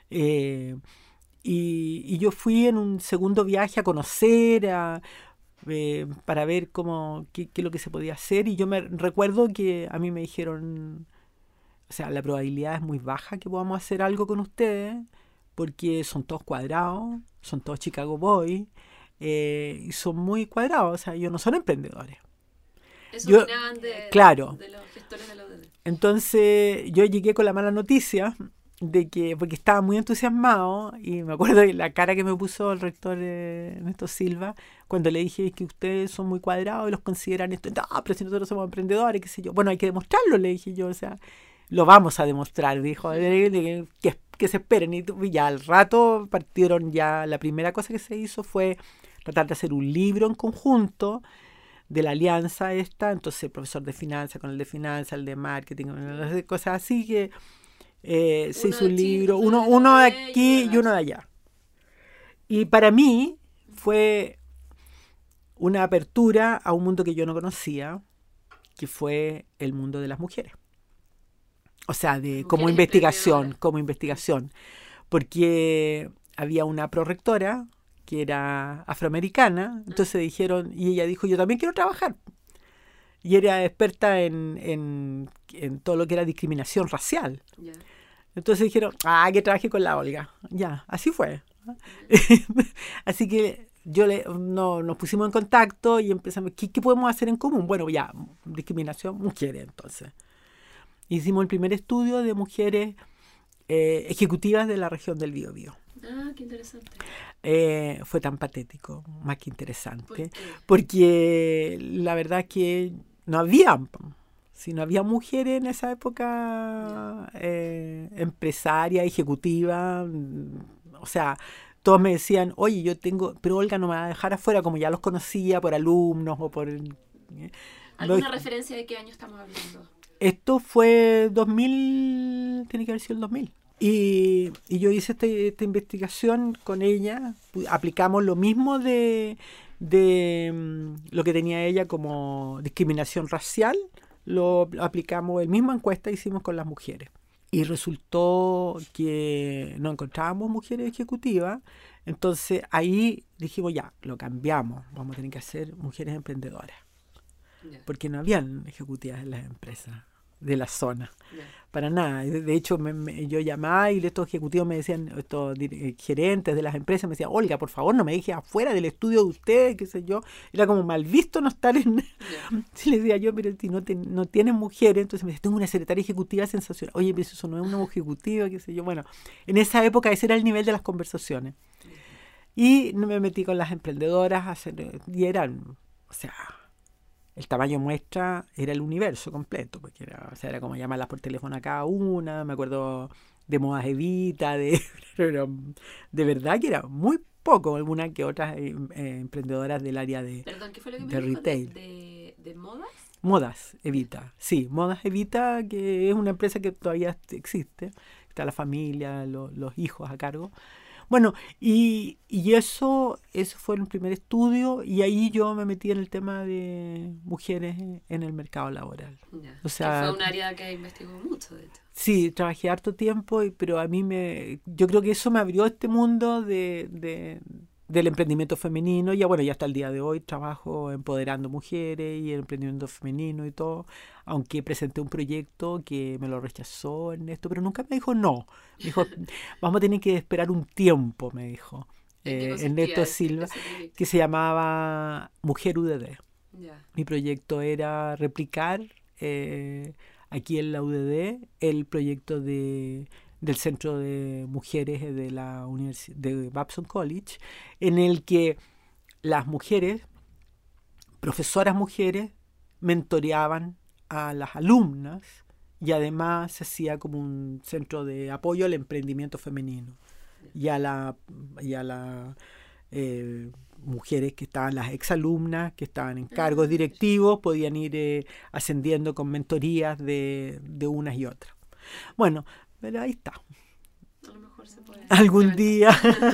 Eh, y, y yo fui en un segundo viaje a conocer, a, eh, para ver cómo, qué, qué es lo que se podía hacer, y yo me recuerdo que a mí me dijeron, o sea, la probabilidad es muy baja que podamos hacer algo con ustedes, porque son todos cuadrados, son todos Chicago Boys, eh, y son muy cuadrados, o sea, ellos no son emprendedores. Eso Yo, opinaban de, claro, de los gestores de la U D D. entonces yo llegué con la mala noticia de que, porque estaba muy entusiasmado, y me acuerdo de la cara que me puso el rector eh, Ernesto Silva cuando le dije que ustedes son muy cuadrados y los consideran esto. No, pero si nosotros somos emprendedores, qué sé yo. Bueno, hay que demostrarlo, le dije yo, o sea, lo vamos a demostrar, dijo, eh, que, que se esperen. Y tu- y ya al rato partieron ya, la primera cosa que se hizo fue tratar de hacer un libro en conjunto de la alianza esta, entonces el profesor de finanzas con el de finanzas, el de marketing, cosas así que eh, se Uno hizo de un Chile, libro, uno uno, de la uno de U D D y uno aquí de y uno de Babson. allá. Y para mí fue una apertura a un mundo que yo no conocía, que fue el mundo de las mujeres. O sea, de como investigación, como investigación. Porque había una prorectora que era afroamericana, entonces dijeron, y ella dijo, yo también quiero trabajar. Y era experta en, en, en todo lo que era discriminación racial. Yeah. Entonces dijeron, ah, que trabaje con la Olga. Ya, así fue. Yeah. Así que yo le, no, nos pusimos en contacto y empezamos, ¿qué, ¿qué podemos hacer en común? Bueno, ya, discriminación, mujeres, entonces. Hicimos el primer estudio de mujeres eh, ejecutivas de la región del Biobío. Ah, qué interesante. Eh, fue tan patético, más que interesante. ¿Por qué? Porque la verdad es que no había, si no había mujeres en esa época eh, empresaria, ejecutiva, o sea, todos me decían, oye, yo tengo, pero Olga no me va a dejar afuera, como ya los conocía por alumnos o por... Eh, ¿Alguna lo, referencia de qué año estamos hablando? Esto fue dos mil, tiene que haber sido el dos mil. Y, y yo hice este, esta investigación con ella, aplicamos lo mismo de, de um, lo que tenía ella como discriminación racial, lo, lo aplicamos, el mismo encuesta hicimos con las mujeres. Y resultó que no encontrábamos mujeres ejecutivas, entonces ahí dijimos ya, lo cambiamos, vamos a tener que hacer mujeres emprendedoras, yeah. Porque no habían ejecutivas en las empresas de la zona, yeah. Para nada. De hecho, me, me, yo llamaba y estos ejecutivos me decían, estos gerentes de las empresas me decían, Olga, por favor, no me dejes afuera del estudio de ustedes, qué sé yo. Era como mal visto no estar en... Yeah. Sí, les decía yo, pero si no, te, no tienen mujeres, entonces me decía, tengo una secretaria ejecutiva sensacional. Oye, pero eso no es una ejecutiva, qué sé yo. Bueno, en esa época ese era el nivel de las conversaciones. Y me metí con las emprendedoras a hacer, y eran, o sea... El tamaño muestra era el universo completo, porque era, o sea, era como llamarlas por teléfono a cada una. Me acuerdo de Modas Evita, de, de verdad que era muy poco, algunas que otras eh, eh, emprendedoras del área de, Perdón, ¿qué fue lo que de me dijo? retail. ¿De, de, de modas? Modas Evita, sí, Modas Evita, que es una empresa que todavía existe, está la familia, lo, los hijos a cargo. Bueno, y, y eso, eso fue el primer estudio, y ahí yo me metí en el tema de mujeres en el mercado laboral. Yeah. O sea, que fue un área que investigó mucho, de hecho. Sí, trabajé harto tiempo, pero a mí me, yo creo que eso me abrió este mundo de, de, del emprendimiento femenino. Ya bueno, ya hasta el día de hoy trabajo empoderando mujeres y el emprendimiento femenino y todo, aunque presenté un proyecto que me lo rechazó Ernesto, pero nunca me dijo no. Me dijo, vamos a tener que esperar un tiempo, me dijo eh, Ernesto Silva, que se llamaba Mujer U D D. Yeah. Mi proyecto era replicar eh, aquí en la U D D el proyecto de... del Centro de Mujeres de la Universidad de Babson College, en el que las mujeres, profesoras mujeres, mentoreaban a las alumnas y además se hacía como un centro de apoyo al emprendimiento femenino y a la, y a la eh, mujeres que estaban, las exalumnas que estaban en cargos directivos, podían ir eh, ascendiendo con mentorías de, de unas y otras. Bueno, pero ahí está. A lo mejor se puede. Algún día,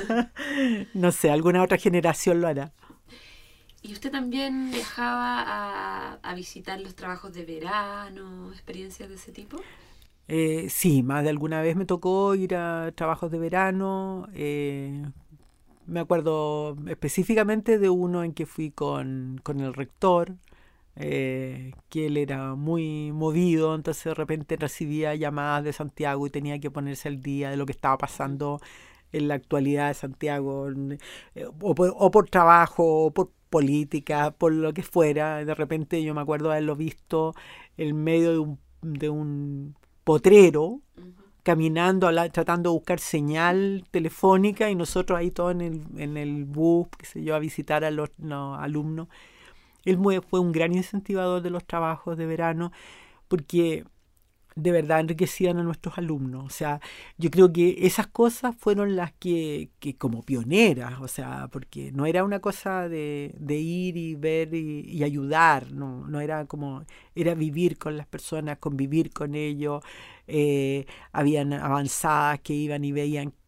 no sé, alguna otra generación lo hará. ¿Y usted también viajaba a, a visitar los trabajos de verano, experiencias de ese tipo? Eh, sí, más de alguna vez me tocó ir a trabajos de verano. Eh, me acuerdo específicamente de uno en que fui con, con el rector. Eh, que él era muy movido, entonces de repente recibía llamadas de Santiago y tenía que ponerse al día de lo que estaba pasando en la actualidad de Santiago, eh, o, por, o por trabajo, o por política, por lo que fuera. De repente yo me acuerdo haberlo visto en medio de un, de un potrero, uh-huh. caminando, habla, tratando de buscar señal telefónica, y nosotros ahí todos en el, en el bus, qué sé yo, a visitar a los no, alumnos. Él fue un gran incentivador de los trabajos de verano porque de verdad enriquecían a nuestros alumnos. O sea, yo creo que esas cosas fueron las que, que como pioneras, o sea, porque no era una cosa de, de ir y ver y, y ayudar, no, no era como, era vivir con las personas, convivir con ellos. Eh, habían avanzadas que iban y veían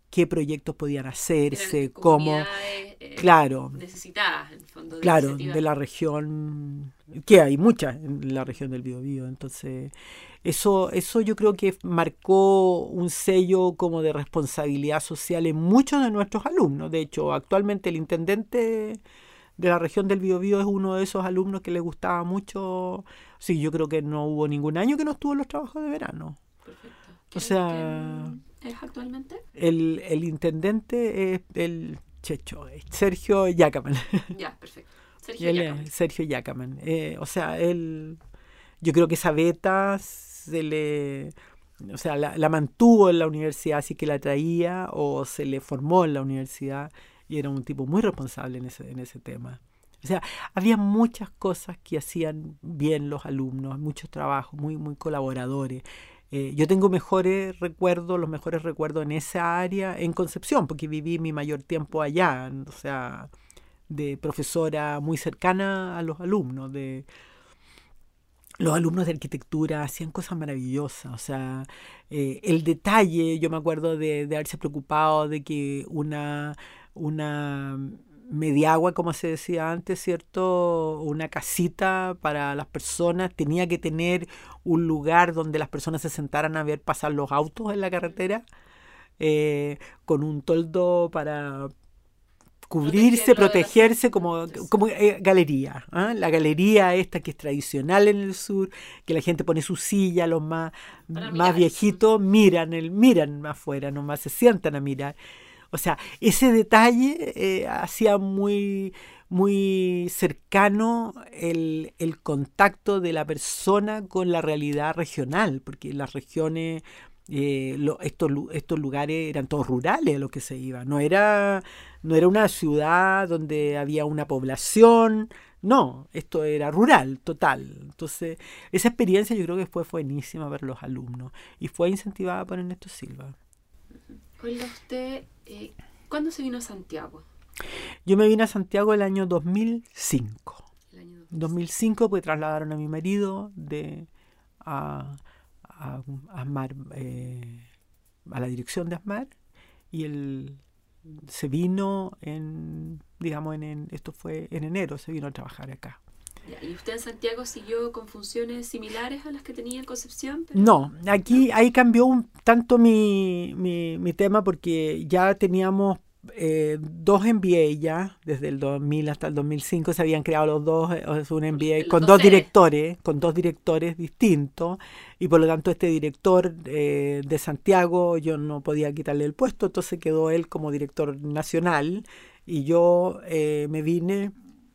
qué proyectos podían hacerse, Eran cómo... comunidades, eh, Claro, necesitadas, en el fondo, de claro, iniciativas. de la región, que hay muchas en la región del Biobío. Entonces, eso, eso yo creo que marcó un sello como de responsabilidad social en muchos de nuestros alumnos. De hecho, actualmente el intendente de la región del Biobío es uno de esos alumnos que le gustaba mucho. Sí, yo creo que no hubo ningún año que no estuvo en los trabajos de verano. Perfecto. O ¿Quién, sea, quién es actualmente? el, el intendente es el Checho, es Sergio Yacaman. Ya, perfecto. Y Sergio él Yacaman. es Sergio Yacaman. Eh, o sea, él, yo creo que esa beta se le, o sea, la, la mantuvo en la universidad, así que la traía, o se le formó en la universidad, y era un tipo muy responsable en ese, en ese tema. O sea, había muchas cosas que hacían bien los alumnos, muchos trabajos, muy, muy colaboradores. Eh, yo tengo mejores recuerdos, los mejores recuerdos en esa área en Concepción, porque viví mi mayor tiempo allá, o sea, de profesora muy cercana a los alumnos, de los alumnos de arquitectura hacían cosas maravillosas, o sea, eh, el detalle, yo me acuerdo de, de haberse preocupado de que una, una mediagua, como se decía antes, ¿cierto? Una casita para las personas, tenía que tener un lugar donde las personas se sentaran a ver pasar los autos en la carretera, eh, con un toldo para cubrirse, Protegerlo de las protegerse como, personas. como eh, galería. ¿Ah? La galería esta que es tradicional en el sur, que la gente pone su silla, los más, Para más mirar. viejitos miran, el, miran afuera, nomás se sientan a mirar. O sea, ese detalle eh, hacía muy, muy cercano el, el contacto de la persona con la realidad regional, porque las regiones, eh, lo, estos, estos lugares eran todos rurales a los que se iba. No era, no era una ciudad donde había una población, no, esto era rural, total. Entonces, esa experiencia yo creo que fue buenísima para los alumnos y fue incentivada por Ernesto Silva. Oiga, usted, eh, ¿cuándo se vino a Santiago? Yo me vine a Santiago el año dos mil cinco. El año dos mil cinco, pues trasladaron a mi marido de a, a, a Asmar, eh, a la dirección de Asmar, y él se vino en, digamos, en, en, esto fue en enero, se vino a trabajar acá. Ya, ¿y usted en Santiago siguió con funciones similares a las que tenía en Concepción? Pero... No, aquí ¿No? ahí cambió un tanto mi, mi, mi tema porque ya teníamos eh, dos M B A ya, desde el dos mil hasta el dos mil cinco se habían creado los dos, eh, un M B A Los con dos dos sedes. directores, con dos directores distintos, y por lo tanto este director eh, de Santiago yo no podía quitarle el puesto, entonces quedó él como director nacional y yo eh, me vine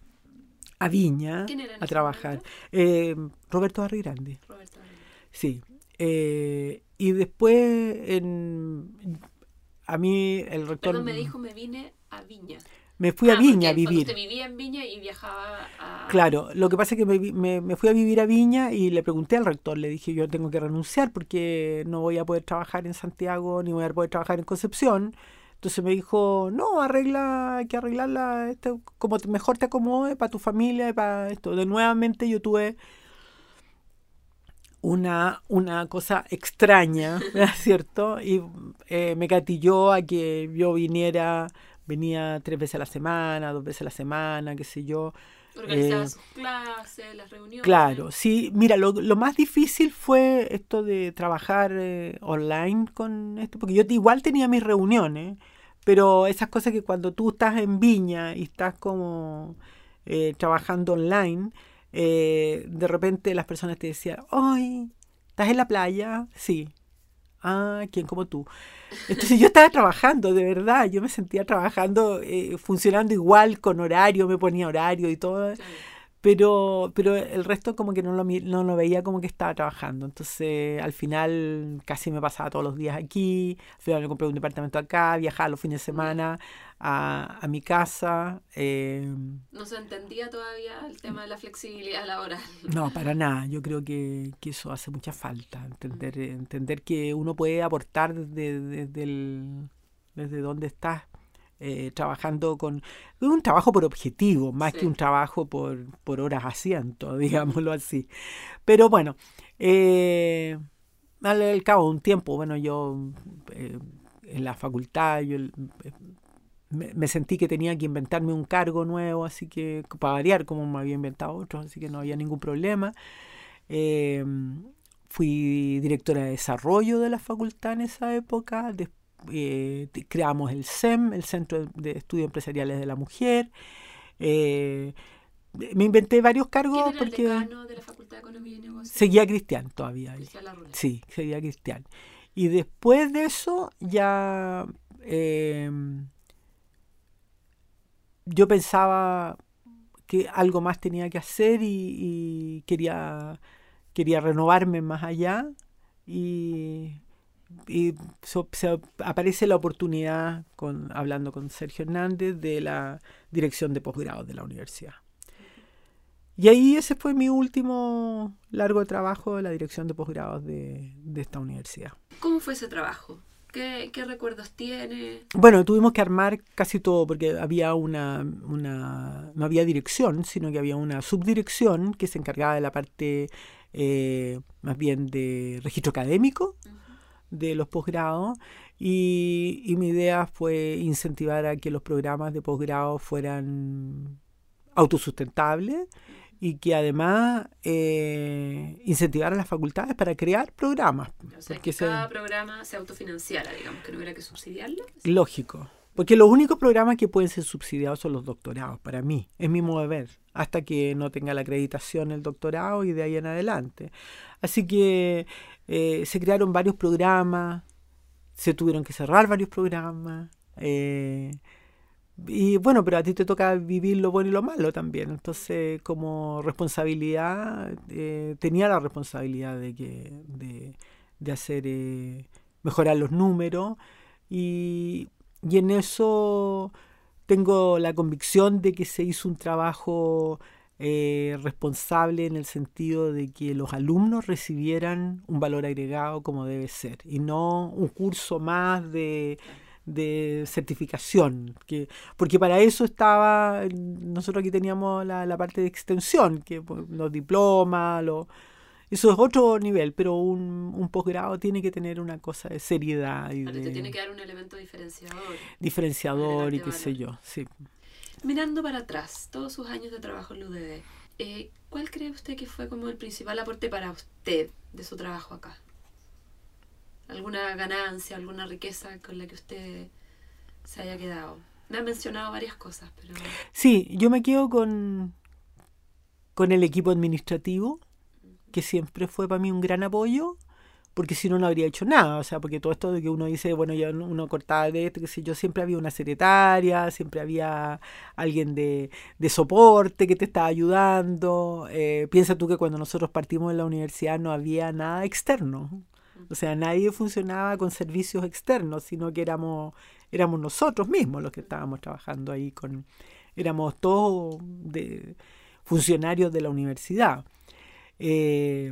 a Viña ¿Quién era en a ese trabajar. momento? Eh, Roberto Arrigrande. Roberto Varela. Sí. Eh, y después, en, a mí el rector... Perdón, me dijo, me vine a Viña. Me fui a Ah, Viña porque a en el fondo vivir. usted vivía en Viña y viajaba a... Claro, lo que pasa es que me, vi- me, me fui a vivir a Viña y le pregunté al rector, le dije yo tengo que renunciar porque no voy a poder trabajar en Santiago ni voy a poder trabajar en Concepción. Entonces me dijo, no, arregla, hay que arreglarla este, como te- mejor te acomode para tu familia y para esto. De nuevamente yo tuve una, una cosa extraña, ¿cierto? Y eh, me gatilló a que yo viniera, venía tres veces a la semana, dos veces a la semana, qué sé yo. Organizaba Eh, sus clases, las reuniones. claro, sí, mira, lo, lo más difícil fue esto de trabajar eh, online con esto, porque yo igual tenía mis reuniones, pero esas cosas que cuando tú estás en Viña y estás como eh, trabajando online, eh, de repente las personas te decían, ¡ay! ¿Estás en la playa? Sí. Ah, ¿quién como tú? Entonces yo estaba trabajando, de verdad, yo me sentía trabajando, eh, funcionando igual, con horario, me ponía horario y todo, Claro. pero, pero el resto como que no lo, mi- no lo veía como que estaba trabajando. Entonces al final casi me pasaba todos los días aquí, al final me compré un departamento acá, viajaba los fines de semana a, a mi casa. eh, No se entendía todavía el tema de la flexibilidad laboral. no, para nada. Yo creo que, que eso hace mucha falta, entender, entender que uno puede aportar desde, desde, el- desde donde estás. eh, trabajando con un trabajo por objetivo, más que Sí. un trabajo por, por horas asiento, digámoslo así. Pero bueno, eh, al, al cabo de un tiempo, bueno, yo eh, en la facultad. Yo me, me sentí que tenía que inventarme un cargo nuevo, así que para variar como me había inventado otros, así que no había ningún problema. Eh, fui directora de desarrollo de la facultad en esa época. Después, Eh, creamos el C E M, el Centro de Estudios Empresariales de la Mujer. Eh, me inventé varios cargos. ¿Quién era porque el decano de la Facultad de Economía y Negocios? Seguía Cristian todavía. Cristian Larrule. Sí, seguía Cristian. Y después de eso ya eh, yo pensaba que algo más tenía que hacer y, y quería, quería renovarme más allá. Y y so, se aparece la oportunidad, con, hablando con Sergio Hernández, de la dirección de posgrados de la universidad. Y ahí ese fue mi último largo trabajo de la dirección de posgrados de, de esta universidad. ¿Cómo fue ese trabajo? ¿Qué, qué recuerdos tiene? Bueno, tuvimos que armar casi todo porque había una, una no había dirección, sino que había una subdirección que se encargaba de la parte eh, más bien de registro académico de los posgrados, y, y mi idea fue incentivar a que los programas de posgrado fueran autosustentables y que además eh, incentivar a las facultades para crear programas. O sea, que cada se, programa se autofinanciara, digamos, que no hubiera que subsidiarlo. Lógico. Porque los únicos programas que pueden ser subsidiados son los doctorados, para mí. Es mi modo de ver. Hasta que no tenga la acreditación el doctorado y de ahí en adelante. Así que eh, se crearon varios programas, se tuvieron que cerrar varios programas. Eh, y bueno, pero a ti te toca vivir lo bueno y lo malo también. Entonces, como responsabilidad, eh, tenía la responsabilidad de, que, de, de hacer, eh, mejorar los números. Y, y en eso tengo la convicción de que se hizo un trabajo eh, responsable en el sentido de que los alumnos recibieran un valor agregado como debe ser y no un curso más de, de certificación, que, porque para eso estaba, nosotros aquí teníamos la, la parte de extensión, que los diplomas, los, eso es otro nivel, pero un, un posgrado tiene que tener una cosa de seriedad y Vale, de, te tiene que dar un elemento diferenciador. Diferenciador y qué sé yo, sí. Mirando para atrás, todos sus años de trabajo en la U D D, eh, ¿cuál cree usted que fue como el principal aporte para usted de su trabajo acá? ¿Alguna ganancia, alguna riqueza con la que usted se haya quedado? Me han mencionado varias cosas, pero... Sí, yo me quedo con, con el equipo administrativo, que siempre fue para mí un gran apoyo, porque si no, no habría hecho nada. O sea, porque todo esto de que uno dice, bueno, ya uno cortaba de esto, que sé yo, siempre había una secretaria, siempre había alguien de, de soporte que te estaba ayudando. Eh, piensa tú que cuando nosotros partimos de la universidad no había nada externo. O sea, nadie funcionaba con servicios externos, sino que éramos, éramos nosotros mismos los que estábamos trabajando ahí. Con, éramos todos de, funcionarios de la universidad. Eh,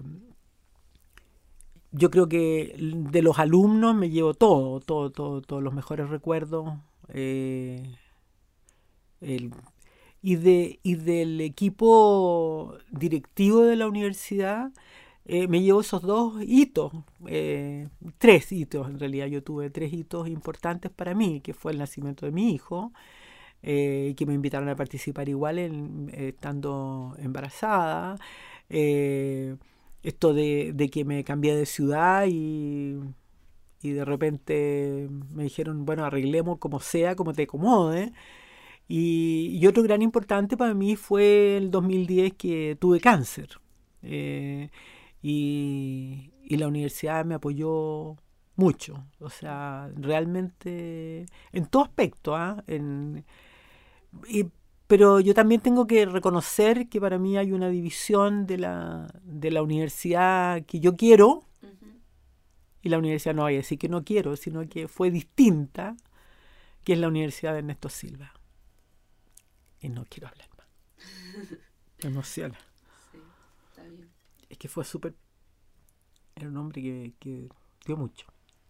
yo creo que de los alumnos me llevo todo, todo, todo, todos los mejores recuerdos. Eh, el, y, de, y del equipo directivo de la universidad eh, me llevo esos dos hitos, eh, tres hitos en realidad. Yo tuve tres hitos importantes para mí, que fue el nacimiento de mi hijo, eh, que me invitaron a participar igual en, eh, estando embarazada. Eh, esto de, de que me cambié de ciudad y, y de repente me dijeron, bueno, arreglemos como sea, como te acomode. Y, y otro gran importante para mí fue el dos mil diez que tuve cáncer. Eh, y, y la universidad me apoyó mucho. O sea, realmente en todo aspecto. ¿eh? En, y, Pero yo también tengo que reconocer que para mí hay una división de la, de la universidad que yo quiero, uh-huh. y la universidad no hay, así que no quiero, sino que fue distinta, que es la Universidad de Ernesto Silva. Y no quiero hablar más. Me emociona. Sí, está bien. Es que fue súper... Era un hombre que, que dio mucho.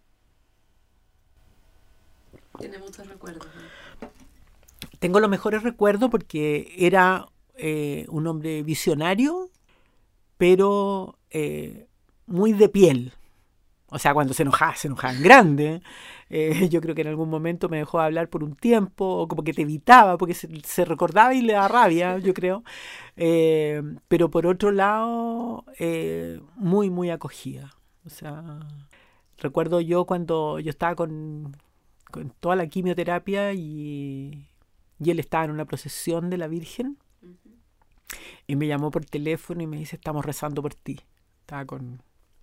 Tiene muchos recuerdos, ¿no? Tengo los mejores recuerdos porque era eh, un hombre visionario, pero eh, muy de piel. O sea, cuando se enojaba, se enojaba en grande. Eh, yo creo que en algún momento me dejó de hablar por un tiempo, o como que te evitaba, porque se, se recordaba y le daba rabia, yo creo. Eh, pero por otro lado, eh, muy, muy acogida. O sea, recuerdo yo cuando yo estaba con, con toda la quimioterapia y, y él estaba en una procesión de la Virgen y me llamó por teléfono y me dice, estamos rezando por ti. Estaba con...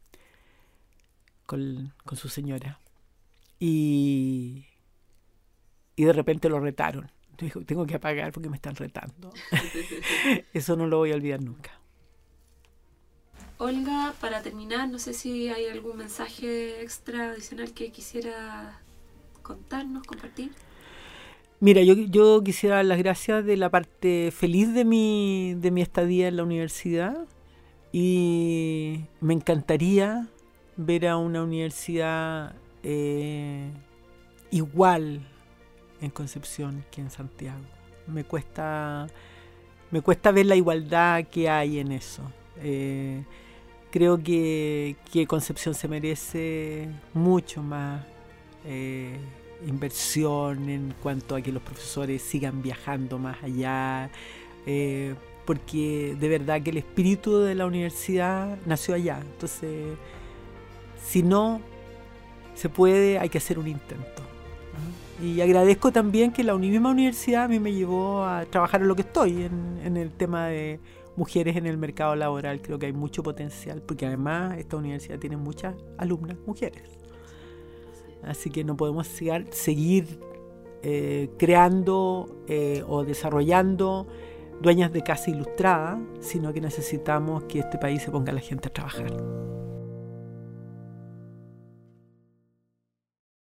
Con, con su señora. Y, y de repente lo retaron. Dijo, tengo que apagar porque me están retando. Eso no lo voy a olvidar nunca. Olga, para terminar, no sé si hay algún mensaje extra adicional que quisiera contarnos, compartir. Mira, yo, yo quisiera dar las gracias de la parte feliz de mi, de mi estadía en la universidad y me encantaría ver a una universidad eh, igual en Concepción que en Santiago. Me cuesta, me cuesta ver la igualdad que hay en eso. Eh, creo que, que Concepción se merece mucho más eh, inversión en cuanto a que los profesores sigan viajando más allá, eh, porque de verdad que el espíritu de la universidad nació allá. Entonces, si no se puede, hay que hacer un intento. ¿no? Y agradezco también que la misma universidad a mí me llevó a trabajar en lo que estoy, en, en el tema de mujeres en el mercado laboral. Creo que hay mucho potencial, porque además esta universidad tiene muchas alumnas mujeres. Así que no podemos seguir, seguir eh, creando eh, o desarrollando dueñas de casa ilustrada, sino que necesitamos que este país se ponga a la gente a trabajar.